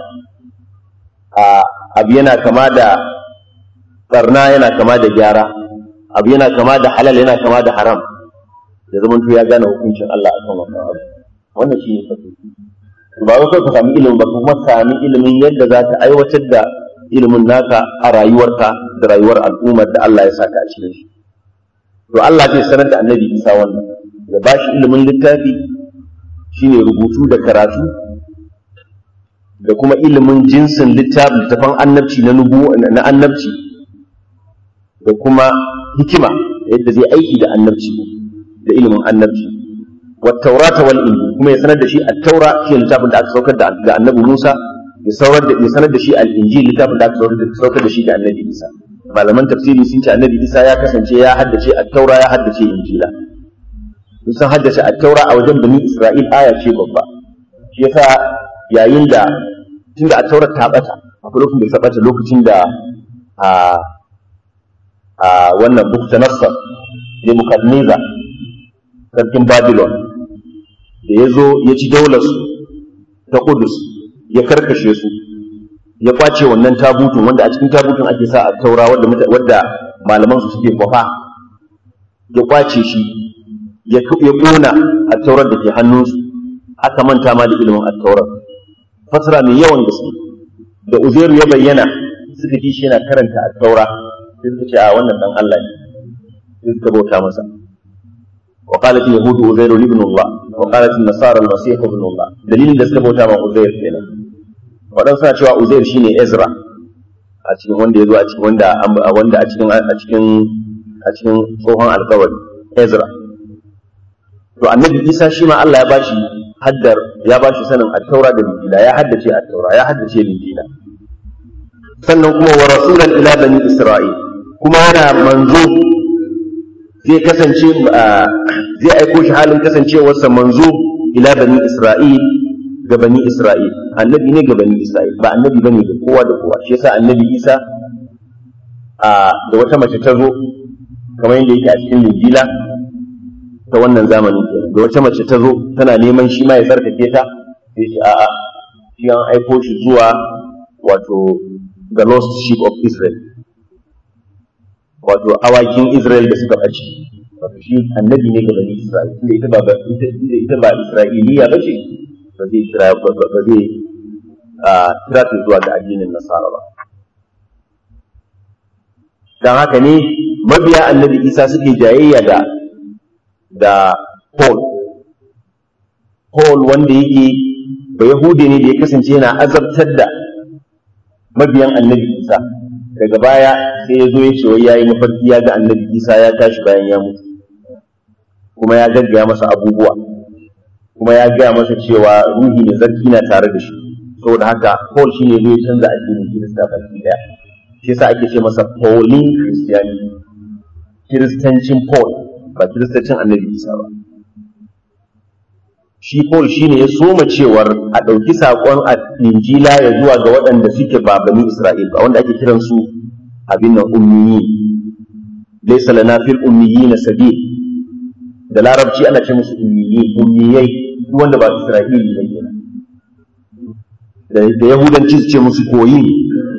da barna, yana kama da gyara, abu yana kama da halal, yana kama da haram, da zaman ya gane hukuncin Allah akan wannan abu. Wannan shine faqihi. Ba wai ka sami ilimin ba, kuma sami ilimin yadda za ka aiwatar da ilimin naka a rayuwarka da rayuwar al'ummar da Allah ya saka a cikin shi. To Allah zai sanar da Annabi Isa wannan, ya ba shi ilimin littafi shine rubutu da karatu, da kuma ilimin jinsin littafin annabci na annabci, da kuma hikima yadda zai aiki da annabci da ilimin annabci, wa taurata wal injil, kuma ya sanar da shi at-taura shi littafin da aka saukar da Annabi Musa, ya sanar da shi al-injil littafin da aka saukar da shi da Annabi Isa. Malaman tafsiri sun ce Annabi Isa ya kasance ya haddace at-taura, ya haddace injila. Sun haddace at-taura a wajen Bani Isra'il aya ce babba. Shi yasa yayin da tunda at-taura ta bata, akwai lokacin da ta bata, lokacin da wannan Bukhtanasar Nebukadnezar sarkin Babylon da ya zo ya ci daular su ta Kudus, ya karkashe su, ya kwace wannan tabutun wanda a cikin tabutun ake sa at-taura wadda malaman su suke kwafa, ya kwace shi, ya kona at-taurar da ke hannunsu, aka manta ma da ilimin at-taurar. Fasara mai yawan gaske da Uzairu ya bayyana, suka ji shi yana karanta at-taura, sai suka ce a wannan dan Allah ne, sai suka bauta masa. wa qalat al-yahud Uzair ibn Allah wa qalat an-nasara al-masih ibn Allah. Dalilin da suka bauta ma Uzair kenan. Waɗansu suna cewa Uzair shine Ezra a cikin wanda ya zo a cikin wanda a cikin tsohon alkawari, Ezra. To annabi Isa shi ma Allah ya bashi sanin at-taura da injila, ya haddace at-taura, ya haddace injila. Sannan kuma wa rasulan ila bani Isra'il, kuma yana manzo, zai kasance zai aiko shi halin kasancewarsa manzo ila bani Isra'il, ga bani Isra'il. Annabi ne ga bani Isra'il, ba annabi bane ga kowa da kowa. Shi yasa annabi Isa da wata mace ta zo kamar yadda yake a cikin injila ta wannan zamanin kenan, da wata mace ta zo tana neman shi ma ya tsarkake ta, sai ce a'a, shi an aiko shi zuwa wato the lost sheep of Israel, wato awakin Israel da suka ɓace. Wato shi annabi ne ga bani Isra'il, tunda ita ba Isra'iliya ba ce, ba zai kira ta zuwa ga addinin Nasara ba. Dan haka ne mabiya annabi Isa suke jayayya da Paul wanda yake ba Yahudi ne da ya kasance yana azabtar da mabiyan annabi Isa. Daga baya sai ya zo ya ce wai yayi mafarki ya ga annabi Isa ya tashi bayan ya mutu, kuma ya gaggaya masa abubuwa, kuma ya gaya masa cewa ruhi ne zarki na tare da shi. Saboda haka Paul shine zai canza addinin Kirista baki daya. Shi yasa ake ce masa Pauline Christianity, kiristancin Paul, ba kiristancin annabi Isa ba. Shi Paul shine ya soma cewar a ɗauki saƙon injila ya zuwa ga waɗanda suke ba bani Isra'il ba, wanda ake kiran su abin nan ummiyi. Laysa lana fil ummiyina sabil, da larabci ana ce musu ummiyai, duk wanda ba Isra'ili ne kenan. Da yahudanci su ce musu goyim,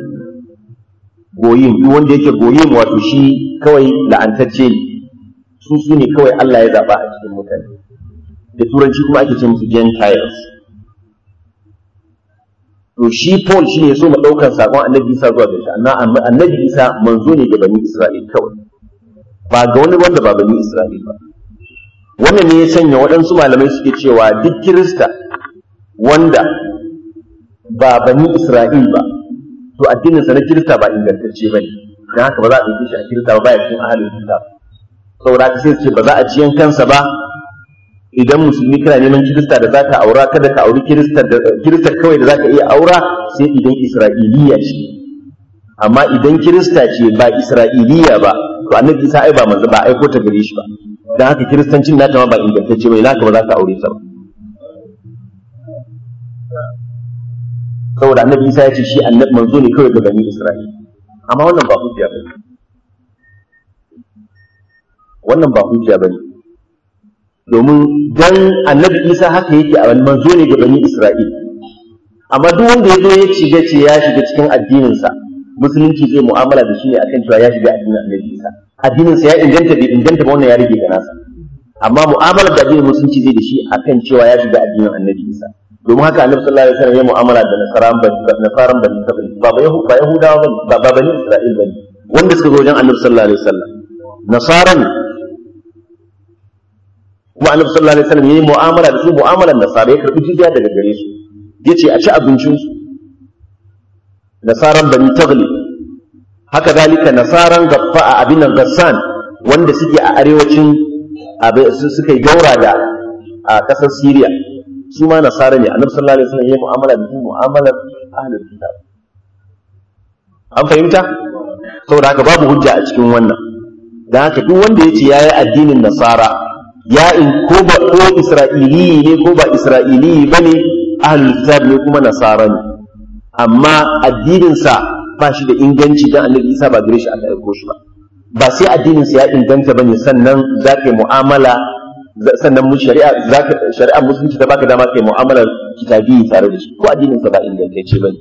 duk wanda yake goyim wato shi kawai la'antacce ne, su ne kawai Allah ya zaba a cikin mutane. Da turanci kuma ake ce musu Gentiles. to shi Paul shine ya so mu daukar sakon annabi Isa zuwa ga shi annabi Isa manzo ne ga bani Isra'il kawai ba ga wani wanda ba bani Isra'il ba. Wannan ne ya sanya waɗansu malamai suke cewa duk Kirista wanda ba bani Isra'il ba to addinin sa na Kirista ba ingantacce bane, dan haka ba za a ɗauke shi a Kirista ba ya cikin ahlul kitab. Saboda haka sai su ce ba za a ci yankansa ba idan musulmi kana neman Kirista da zaka aura kada ka auri Kirista kawai da zaka iya aura sai idan Isra'iliya ce, amma idan Kirista ce ba Isra'iliya ba to annabi Isa ai ba manzo ba aiko ta gare shi ba, dan haka kiristancin nata ma ba ingantacce ba, naka ba za ka aure sa ba. Saboda annabi Isa ya ce shi annabi manzo ne kawai ga bani Isra'ila, amma wannan ba hujja bane, wannan ba hujja bane, domin dan annabi Isa haka yake a manzo ne ga bani Isra'ila, amma duk wanda ya zo ya shiga cikin addinin sa musulunci zai mu'amala da shi ne akan cewa ya shiga addinin annabi Isa. Addinin sa ya inganta bai inganta ba wannan ya rage ga nasa, amma mu'amalar da addinin musulunci zai da shi akan cewa ya shiga addinin annabi Isa. Domin haka annabi sallallahu alaihi wasallam ya mu'amala da nasaran bani Isra'il, ba Yahudawa bane, ba bani Isra'il bane, wanda suka zo wajen annabi sallallahu alaihi wasallam nasaran, kuma annabi sallallahu alaihi wasallam yayi mu'amala da su mu'amalan nasara, ya karbi jizya daga gare su, yace a ci abincin su. Nasaran bani Taghlib, haka zalika nasaran Gaffa abin nan Gassan wanda suke a arewacin suka yi gaura da a kasar Syria, su ma nasara ne. Annabi sallallahu alaihi wasallam ya mu'amala da su mu'amalar ahlul kitab. An fahimta? Saboda haka babu hujja a cikin wannan. Dan haka duk wanda yace yayi addinin nasara ko Isra'ili ne ko ba Isra'ili bane, ahlul kitab ne kuma nasara ne, amma addininsa ba shi da inganci dan annabi Isa ba gare shi aka aiko shi ba sai addininsa ya inganta bane sannan za ka yi mu'amala, sannan shari'a musulunci ta baka dama kai mu'amalar kitabi tare da shi, ko addininsa ba ingantacce bane.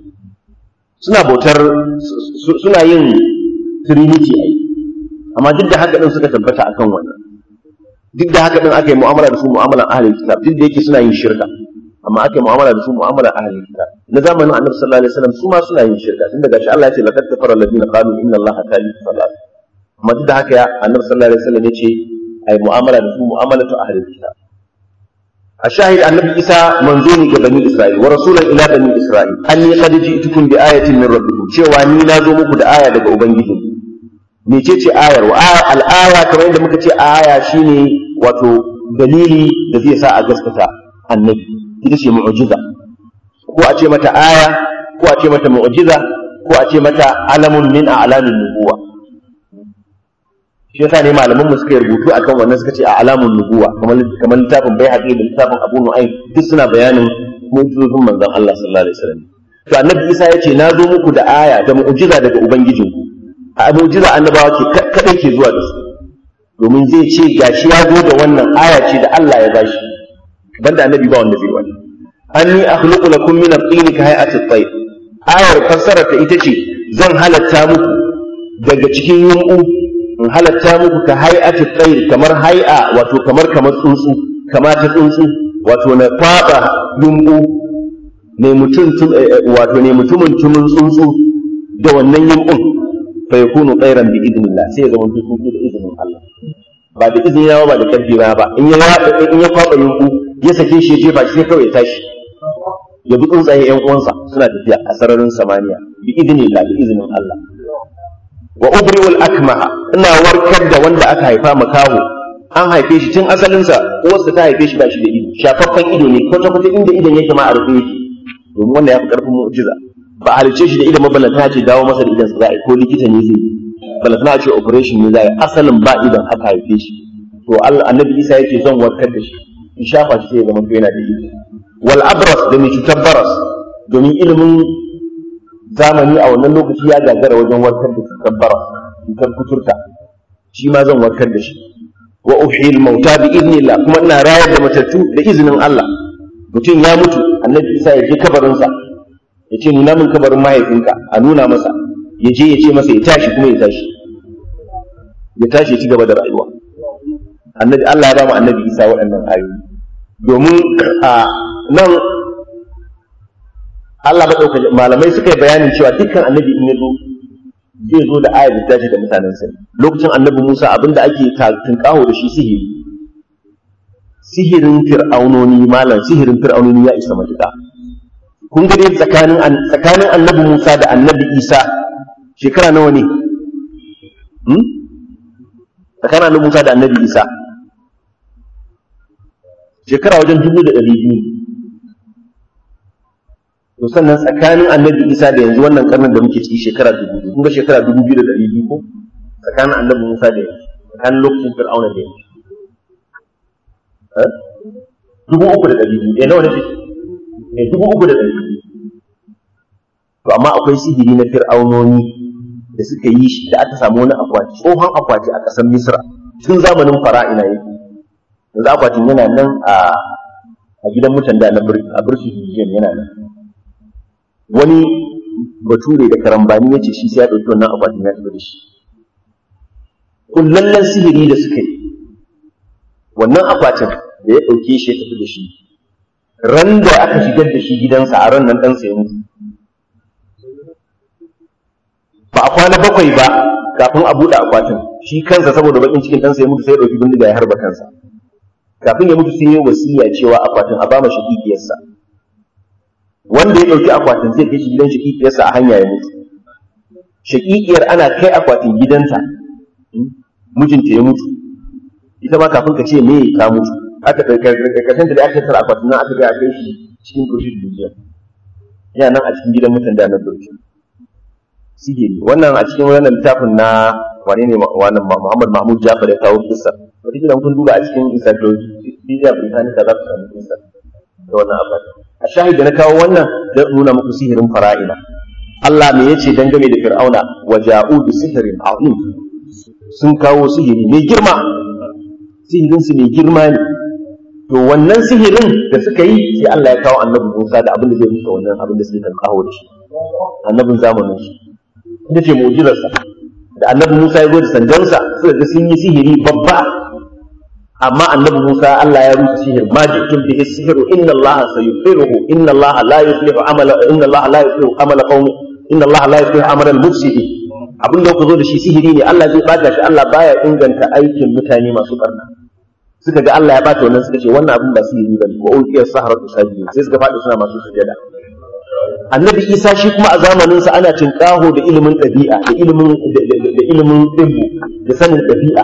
Suna yin trinity ai, amma duk da haka din suka tabbata akan wannan, duk da haka din aka yi mu'amala da su mu'amalan ahlul kitab, duk da yake suna yin shirka, amma ake mu'amala da su mu'amala ahlul kitab. Na zamanin annabi sallallahu alaihi wasallam su ma suna yin shirka, tunda gashi Allah ya ce laqad kafara alladhina qalu inna allaha thalithu thalath, amma duk da haka annabi sallallahu alaihi wasallam ya ce ai mu'amala da su mu'amalatu ahlul kitab. A shahid annabi Isa manzo ne ga bani Isra'il wa rasulan ila bani Isra'il anni qad ji'tukum bi ayatin min rabbikum, cewa ni na zo muku da aya daga ubangijinku. Mecece ayar? Wa al-aya kamar yadda muka ce aya shine wato dalili da zai sa a gaskata annabi, ita ce mu'jiza, ko a ce mata aya, ko a ce mata mu'jiza, ko a ce mata alamun min a'lamin nubuwa. Shi yasa ne malaman mu suka rubutu akan wannan, suka ce a alamun nubuwa, kamar littafin Baihaqi da littafin Abu Nu'aym, duk suna bayanin mu'jizozin manzon Allah sallallahu alaihi wasallam. To annabi Isa ya ce na zo muku da aya da mu'jiza daga ubangijinku. A mu'jiza annabawa ke kadai ke zuwa da su, domin zai ce gashi ya zo da wannan aya ce da Allah ya bashi, banda annabi ba wanda zai wani. Anni akhluqu lakum min at-tin ka hay'ati at-tayr, ayar fassara ta ita ce zan halatta muku daga cikin yumbu, in halatta muku ka hay'ati at-tayr, kamar hay'a wato kamar tsuntsu, kamar ta tsuntsu, wato na kwaba yumbu ne mutumin tsuntsu da wannan yumbun, fa yakunu tayran bi idnillah, sai ya zama tsuntsu da izinin Allah, ba da izinin yawa ba da karfi ba. In ya kwaba yumbu ya sake shi ya jefa shi sai kawai ya tashi ya bi tsuntsaye ƴan uwansa suna tafiya a sararin samaniya bi idnillah, da izinin Allah. Wa ubri'ul akmaha, ina warkar da wanda aka haifa makaho, an haife shi tun asalinsa uwarsa ta haife shi ba shi da ido, shafaffen ido ne kwata inda idon yake ma a rufe yake, domin wannan ya fi karfin mu'jiza. Ba a halice shi da idan mabalanta ce dawo masa da idan sa za a yi, ko likita ne zai yi, balantana ce operation ne za a yi, asalin ba idan aka haife shi. To Allah annabi Isa yake zan warkar da shi, in shafa shi sai ya zama yana da ido. Wal abras, da mai cutar baras, domin ilimin zamani a wannan lokaci ya gagara wajen warkar da cutar baras, cutar kuturta, shi ma zan warkar da shi. Wa uhyil mauta bi idnillah, kuma ina rayar da matattu da izinin Allah. Mutum ya mutu, annabi Isa ya je kabarinsa, ya ce nuna min kabarin mahaifinka, a nuna masa, ya je ya ce masa ya tashi, kuma ya tashi ya ci gaba da rayuwa. Annabi Allah ya ba mu annabi Isa waɗannan ayoyi, domin nan Allah madaukakin malamai suka yi bayanin cewa dukkan annabi in ya zo zai zo da ayar da ta ce da mutanen sa. Lokacin annabi Musa abinda ake tunkaho da shi sihirin fir'aunoni, malam sihirin fir'aunoni ya isa matuƙa. Kun ga dai tsakanin annabi Musa da annabi Isa shekara nawa ne? Tsakanin annabi Musa da annabi Isa shekara wajen 2,200. To sannan tsakanin annabi Isa da yanzu wannan karnin da muke ciki shekara 2000. Kun ga shekara 2,200 ko? Tsakanin annabi Musa da yanzu, tsakanin lokacin fir'auna da yanzu. 3,200. Nawa ne? 3,200. To amma akwai sihiri na fir'aunoni da suka yi shi, da aka samu wani akwati, tsohon akwati a ƙasar Misra tun zamanin fara'ina yake. Yanzu akwatin yana nan a gidan mutan da a Birshi Museum yana nan. Wani bature da karambani ya ce shi sai ya ɗauki wannan akwatin ya tafi da shi. Kullallen sihiri da suka yi, wannan akwatin da ya ɗauke shi ya tafi da shi, ran da aka shigar da shi gidansa a ran nan ɗansa ya mutu. Ba a kwana 7 ba kafin a buɗe akwatin, shi kansa saboda bakin cikin ɗansa ya mutu sai ya ɗauki bindiga ya harba kansa. Kafin ya mutu sai ya wasiya cewa akwatin a ba ma shaƙiƙiyarsa. Wanda ya ɗauki akwatin zai kai shi gidan shaƙiƙiyarsa a hanya ya mutu. Shaƙiƙiyar ana kai akwatin gidanta, mijinta ya mutu. Ita ma kafin ka ce me ka mutu, aka ƙarƙashin da aka tattara akwatin nan aka ga a kai shi cikin kurshi duniya. Yana nan a cikin gidan mutan da na ɗauki. Sihiri wannan a cikin wannan littafin na wane ne wannan Muhammad Mahmud Jafar ya kawo kissa. Wata kila kun duba a cikin Encyclopedia Britannica za ku samu kissa da wannan abu. A shahid da na kawo wannan da nuna muku sihirin fara'ina. Allah me yace dangane da Fir'auna, wa ja'u bi sihirin azim. Sun kawo sihiri mai girma. Sihirin su mai girma ne. To wannan sihirin da suka yi sai Allah ya kawo annabi Musa da abin da zai musu wannan abin da suke kawo da shi. Annabin zamanin shi. Ita ce mu'jizarsa. Da annabi Musa ya zo da sandansa suka ga sun yi sihiri babba. Amma annabi Musa Allah ya rusa sihir, ma jikin bihi sihiru inna Allah sayufiruhu inna Allah la yuflihu amala qaumi inna Allah la yuflihu amala al-mufsidin. Abin da kuka zo da shi sihiri ne, Allah zai bata shi, Allah baya inganta aikin mutane masu barna. Suka ga Allah ya bata wannan, suka ce wannan abin ba sihiri bane, wa ulqiya as-sahratu sajidin, sai suka faɗi suna masu sujada. Annabi Isa shi kuma a zamaninsa ana tinkaho da ilimin ɗabi'a, da ilimin ɗibbu, da sanin ɗabi'a.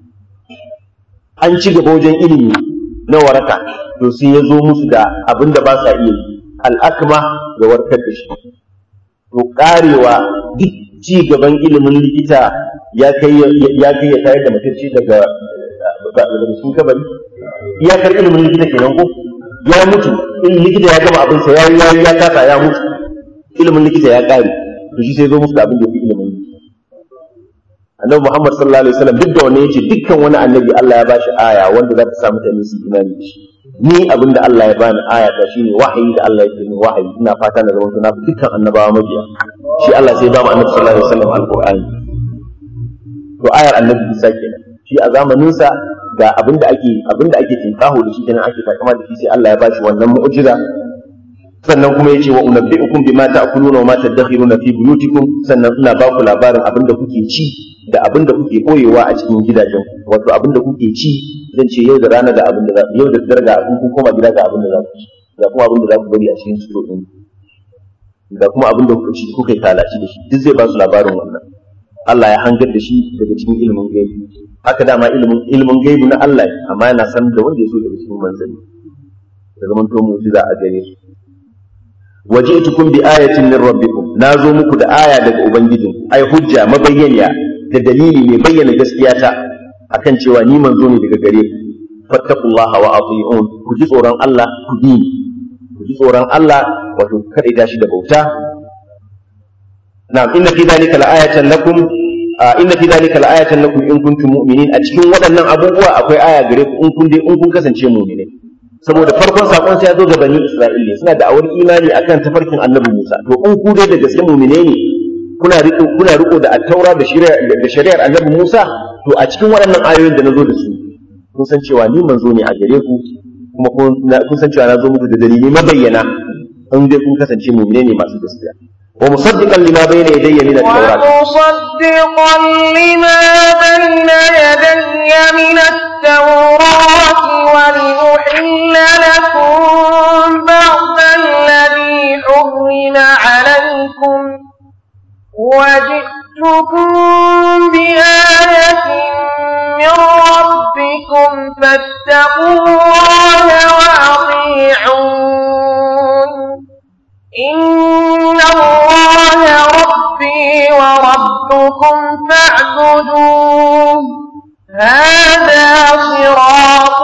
An ci gaba wajen ilimi na waraka, to sai ya zo musu da abin da ba sa iya yi, al'akma da warkar da shi. To ƙarewa duk ci gaban ilimin likita ya kai ya tayar da matacce daga cikin kabari. Iyakar ilimin likita kenan ko? Ya mutu, ilimin likita ya gama abinsa ya kasa ya mutu, ilimin likita ya ƙare, to shi sai zo musu da abin da ya fi ilimin likita. Annabi Muhammad sallallahu alaihi wasallam duk da wannan yace dukkan wani annabi Allah ya bashi aya wanda za ta sa mutane su imani da shi. Ni abin da Allah ya bani aya ta shine wahayi da Allah yake min wahayi, ina fata na zama na dukkan annabawa mabiya. Shi Allah sai ba mu Annabi sallallahu alaihi wasallam alqur'ani. To ayar Annabi Isa kenan. Shi a zamanin sa ga abin da ake tinkaho da shi kenan ake takama da shi, sai Allah ya bashi wannan mu'jiza. Sannan kuma yace wa unabbi'ukum bima ta'kuluna wa ma tadakhiruna fi buyutikum, sannan ina ba ku labarin abin da kuke ci da abin da kuke koyewa a cikin gidajen, wato abin da kuke ci zan ce yau da rana da abin da yau da dare ga abin kun koma gida ga abin da za ku ci, ga kuma abin da za ku bari a cikin sto din, ga kuma abin da kuka ci kuka yi talaci da shi, duk zai ba su labarin wannan. Allah ya hangar da shi daga cikin ilimin gaibi. Haka dama ilimin gaibi na Allah, amma yana san da wanda ya so daga cikin manzanni da zaman to mu'jiza a gare su. Waji'tukum bi ayatin min rabbikum, nazo muku da aya daga ubangijin, ai hujja mabayyaniya da dalili mai bayyana gaskiya ta akan cewa ni manzo ne daga gare ku. Fattaqullaha wa ati'un, ku ji tsoron Allah ku bi, ku ji tsoron Allah wato kada ya shi da bauta. Na'am, inna fi dhalika la'ayatan lakum in kuntum mu'minin. A cikin waɗannan abubuwa akwai aya gare ku in kun kasance mu'mini. Saboda farkon sakon sai ya zo ga bani Isra'ila, suna da awar imani akan tafarkin Annabi Musa. To in ku dai da gaske mu'mine ne, kuna riko da at-taura da shari'ar Annabi Musa, to a cikin waɗannan ayoyin da nazo da su, kun san cewa ni manzo ne a gare ku, kuma kun san cewa na zo muku da dalili mabayyana. in dai kun kasance mu'mine ne masu gaskiya wa musaddiqan lima bayna yadayya min at-taurat ومصدقا لما بين يدي من التوراة ولأحل لكم بعض الذي حرم عليكم وجئتكم بآية من ربكم فاتقوا الله وأطيعون إن الله ربي وربكم فاعبدوه هذا صراط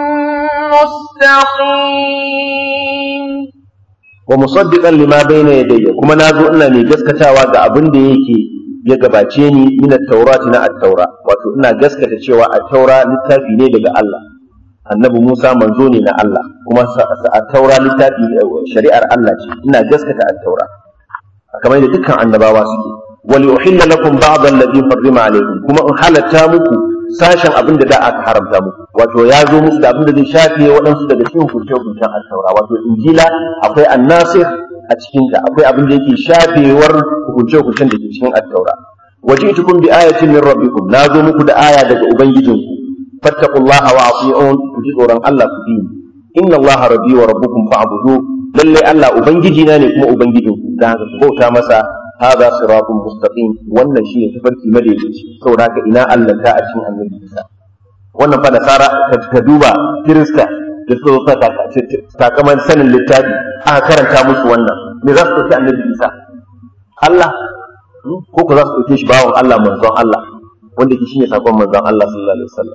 مستقيم wa musaddiqan lima bayna yadayya kuma nazo ina mai gaskatawa ga abin da yake ya gabace ni min at-taurati na at-taura wato ina gaskata cewa at-taura littafi ne daga Allah annabi Musa manzo ne na Allah kuma at-taura littafi shari'ar Allah ce ina gaskata at-taura kamar da dukkan annabawa suke wali uhilla lakum ba'd alladhi harrama alaykum kuma in halatta muku sashen abin da aka haramta muku wato ya zo musu da abin da zai shafe waɗansu daga cikin hukunce-hukuncen at-taura wato injila akwai an-nasikh a cikin ta akwai abin da yake shafewar hukunce-hukuncen da ke cikin at-taura waji'tukum bi ayatin min rabbikum na zo muku da aya daga ubangijinku fattaqullaha wa ati'un ku ji tsoron Allah ku bi inna Allaha rabbi wa rabbukum fa'budu lalle Allah ubangiji na ne kuma ubangijinku dan haka ku bauta masa hada siratun mustaqim wannan shine tafarki madaidaici saboda haka ina Allah ta a cikin annabi Isa wannan fa nasara ka duba kirista da su takaman sanin littafi aka karanta musu wannan me za su dauki annabi Isa Allah ko ku za su dauke shi bawon Allah manzon Allah wanda ke shine sakon manzon Allah sallallahu alaihi wasallam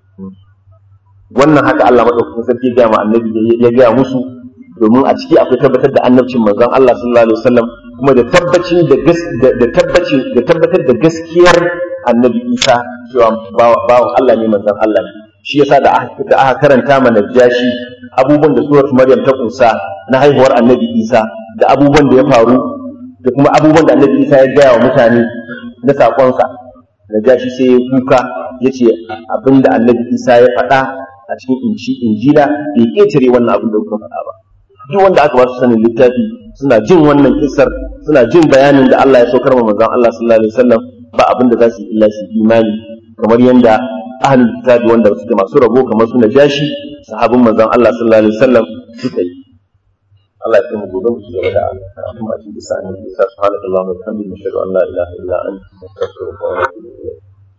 wannan haka Allah madaukakin sarki ya ga annabi ya ga musu domin a ciki akwai tabbatar da annabcin manzon Allah sallallahu alaihi wasallam kuma da tabbacin da tabbatar da gaskiyar annabi Isa cewa bawan Allah ne manzon Allah ne shi yasa da aka karanta mana Najashi abubuwan da suratul Maryam ta kunsa na haihuwar annabi Isa da abubuwan da ya faru da kuma abubuwan da annabi Isa ya gaya wa mutane na sakonsa Najashi sai ya kuka yace abinda annabi Isa ya faɗa a cikin injila bai ketare wannan abin da kuka faɗa ba duk wanda aka ba su sanin littafi suna jin wannan kissar suna jin bayanin da Allah ya saukar wa manzon Allah sallallahu alaihi wasallam ba abin da za su yi illa su imani kamar yanda ahlul kitabi wanda suke masu rabo kamar su Najashi sahabin manzon Allah sallallahu alaihi wasallam suka yi Allah ya kuma gobe mu gaba da amma a cikin sa'an da subhanallahi wa bihamdihi ashhadu an la ilaha illa anta astaghfiruka wa atubu ilayk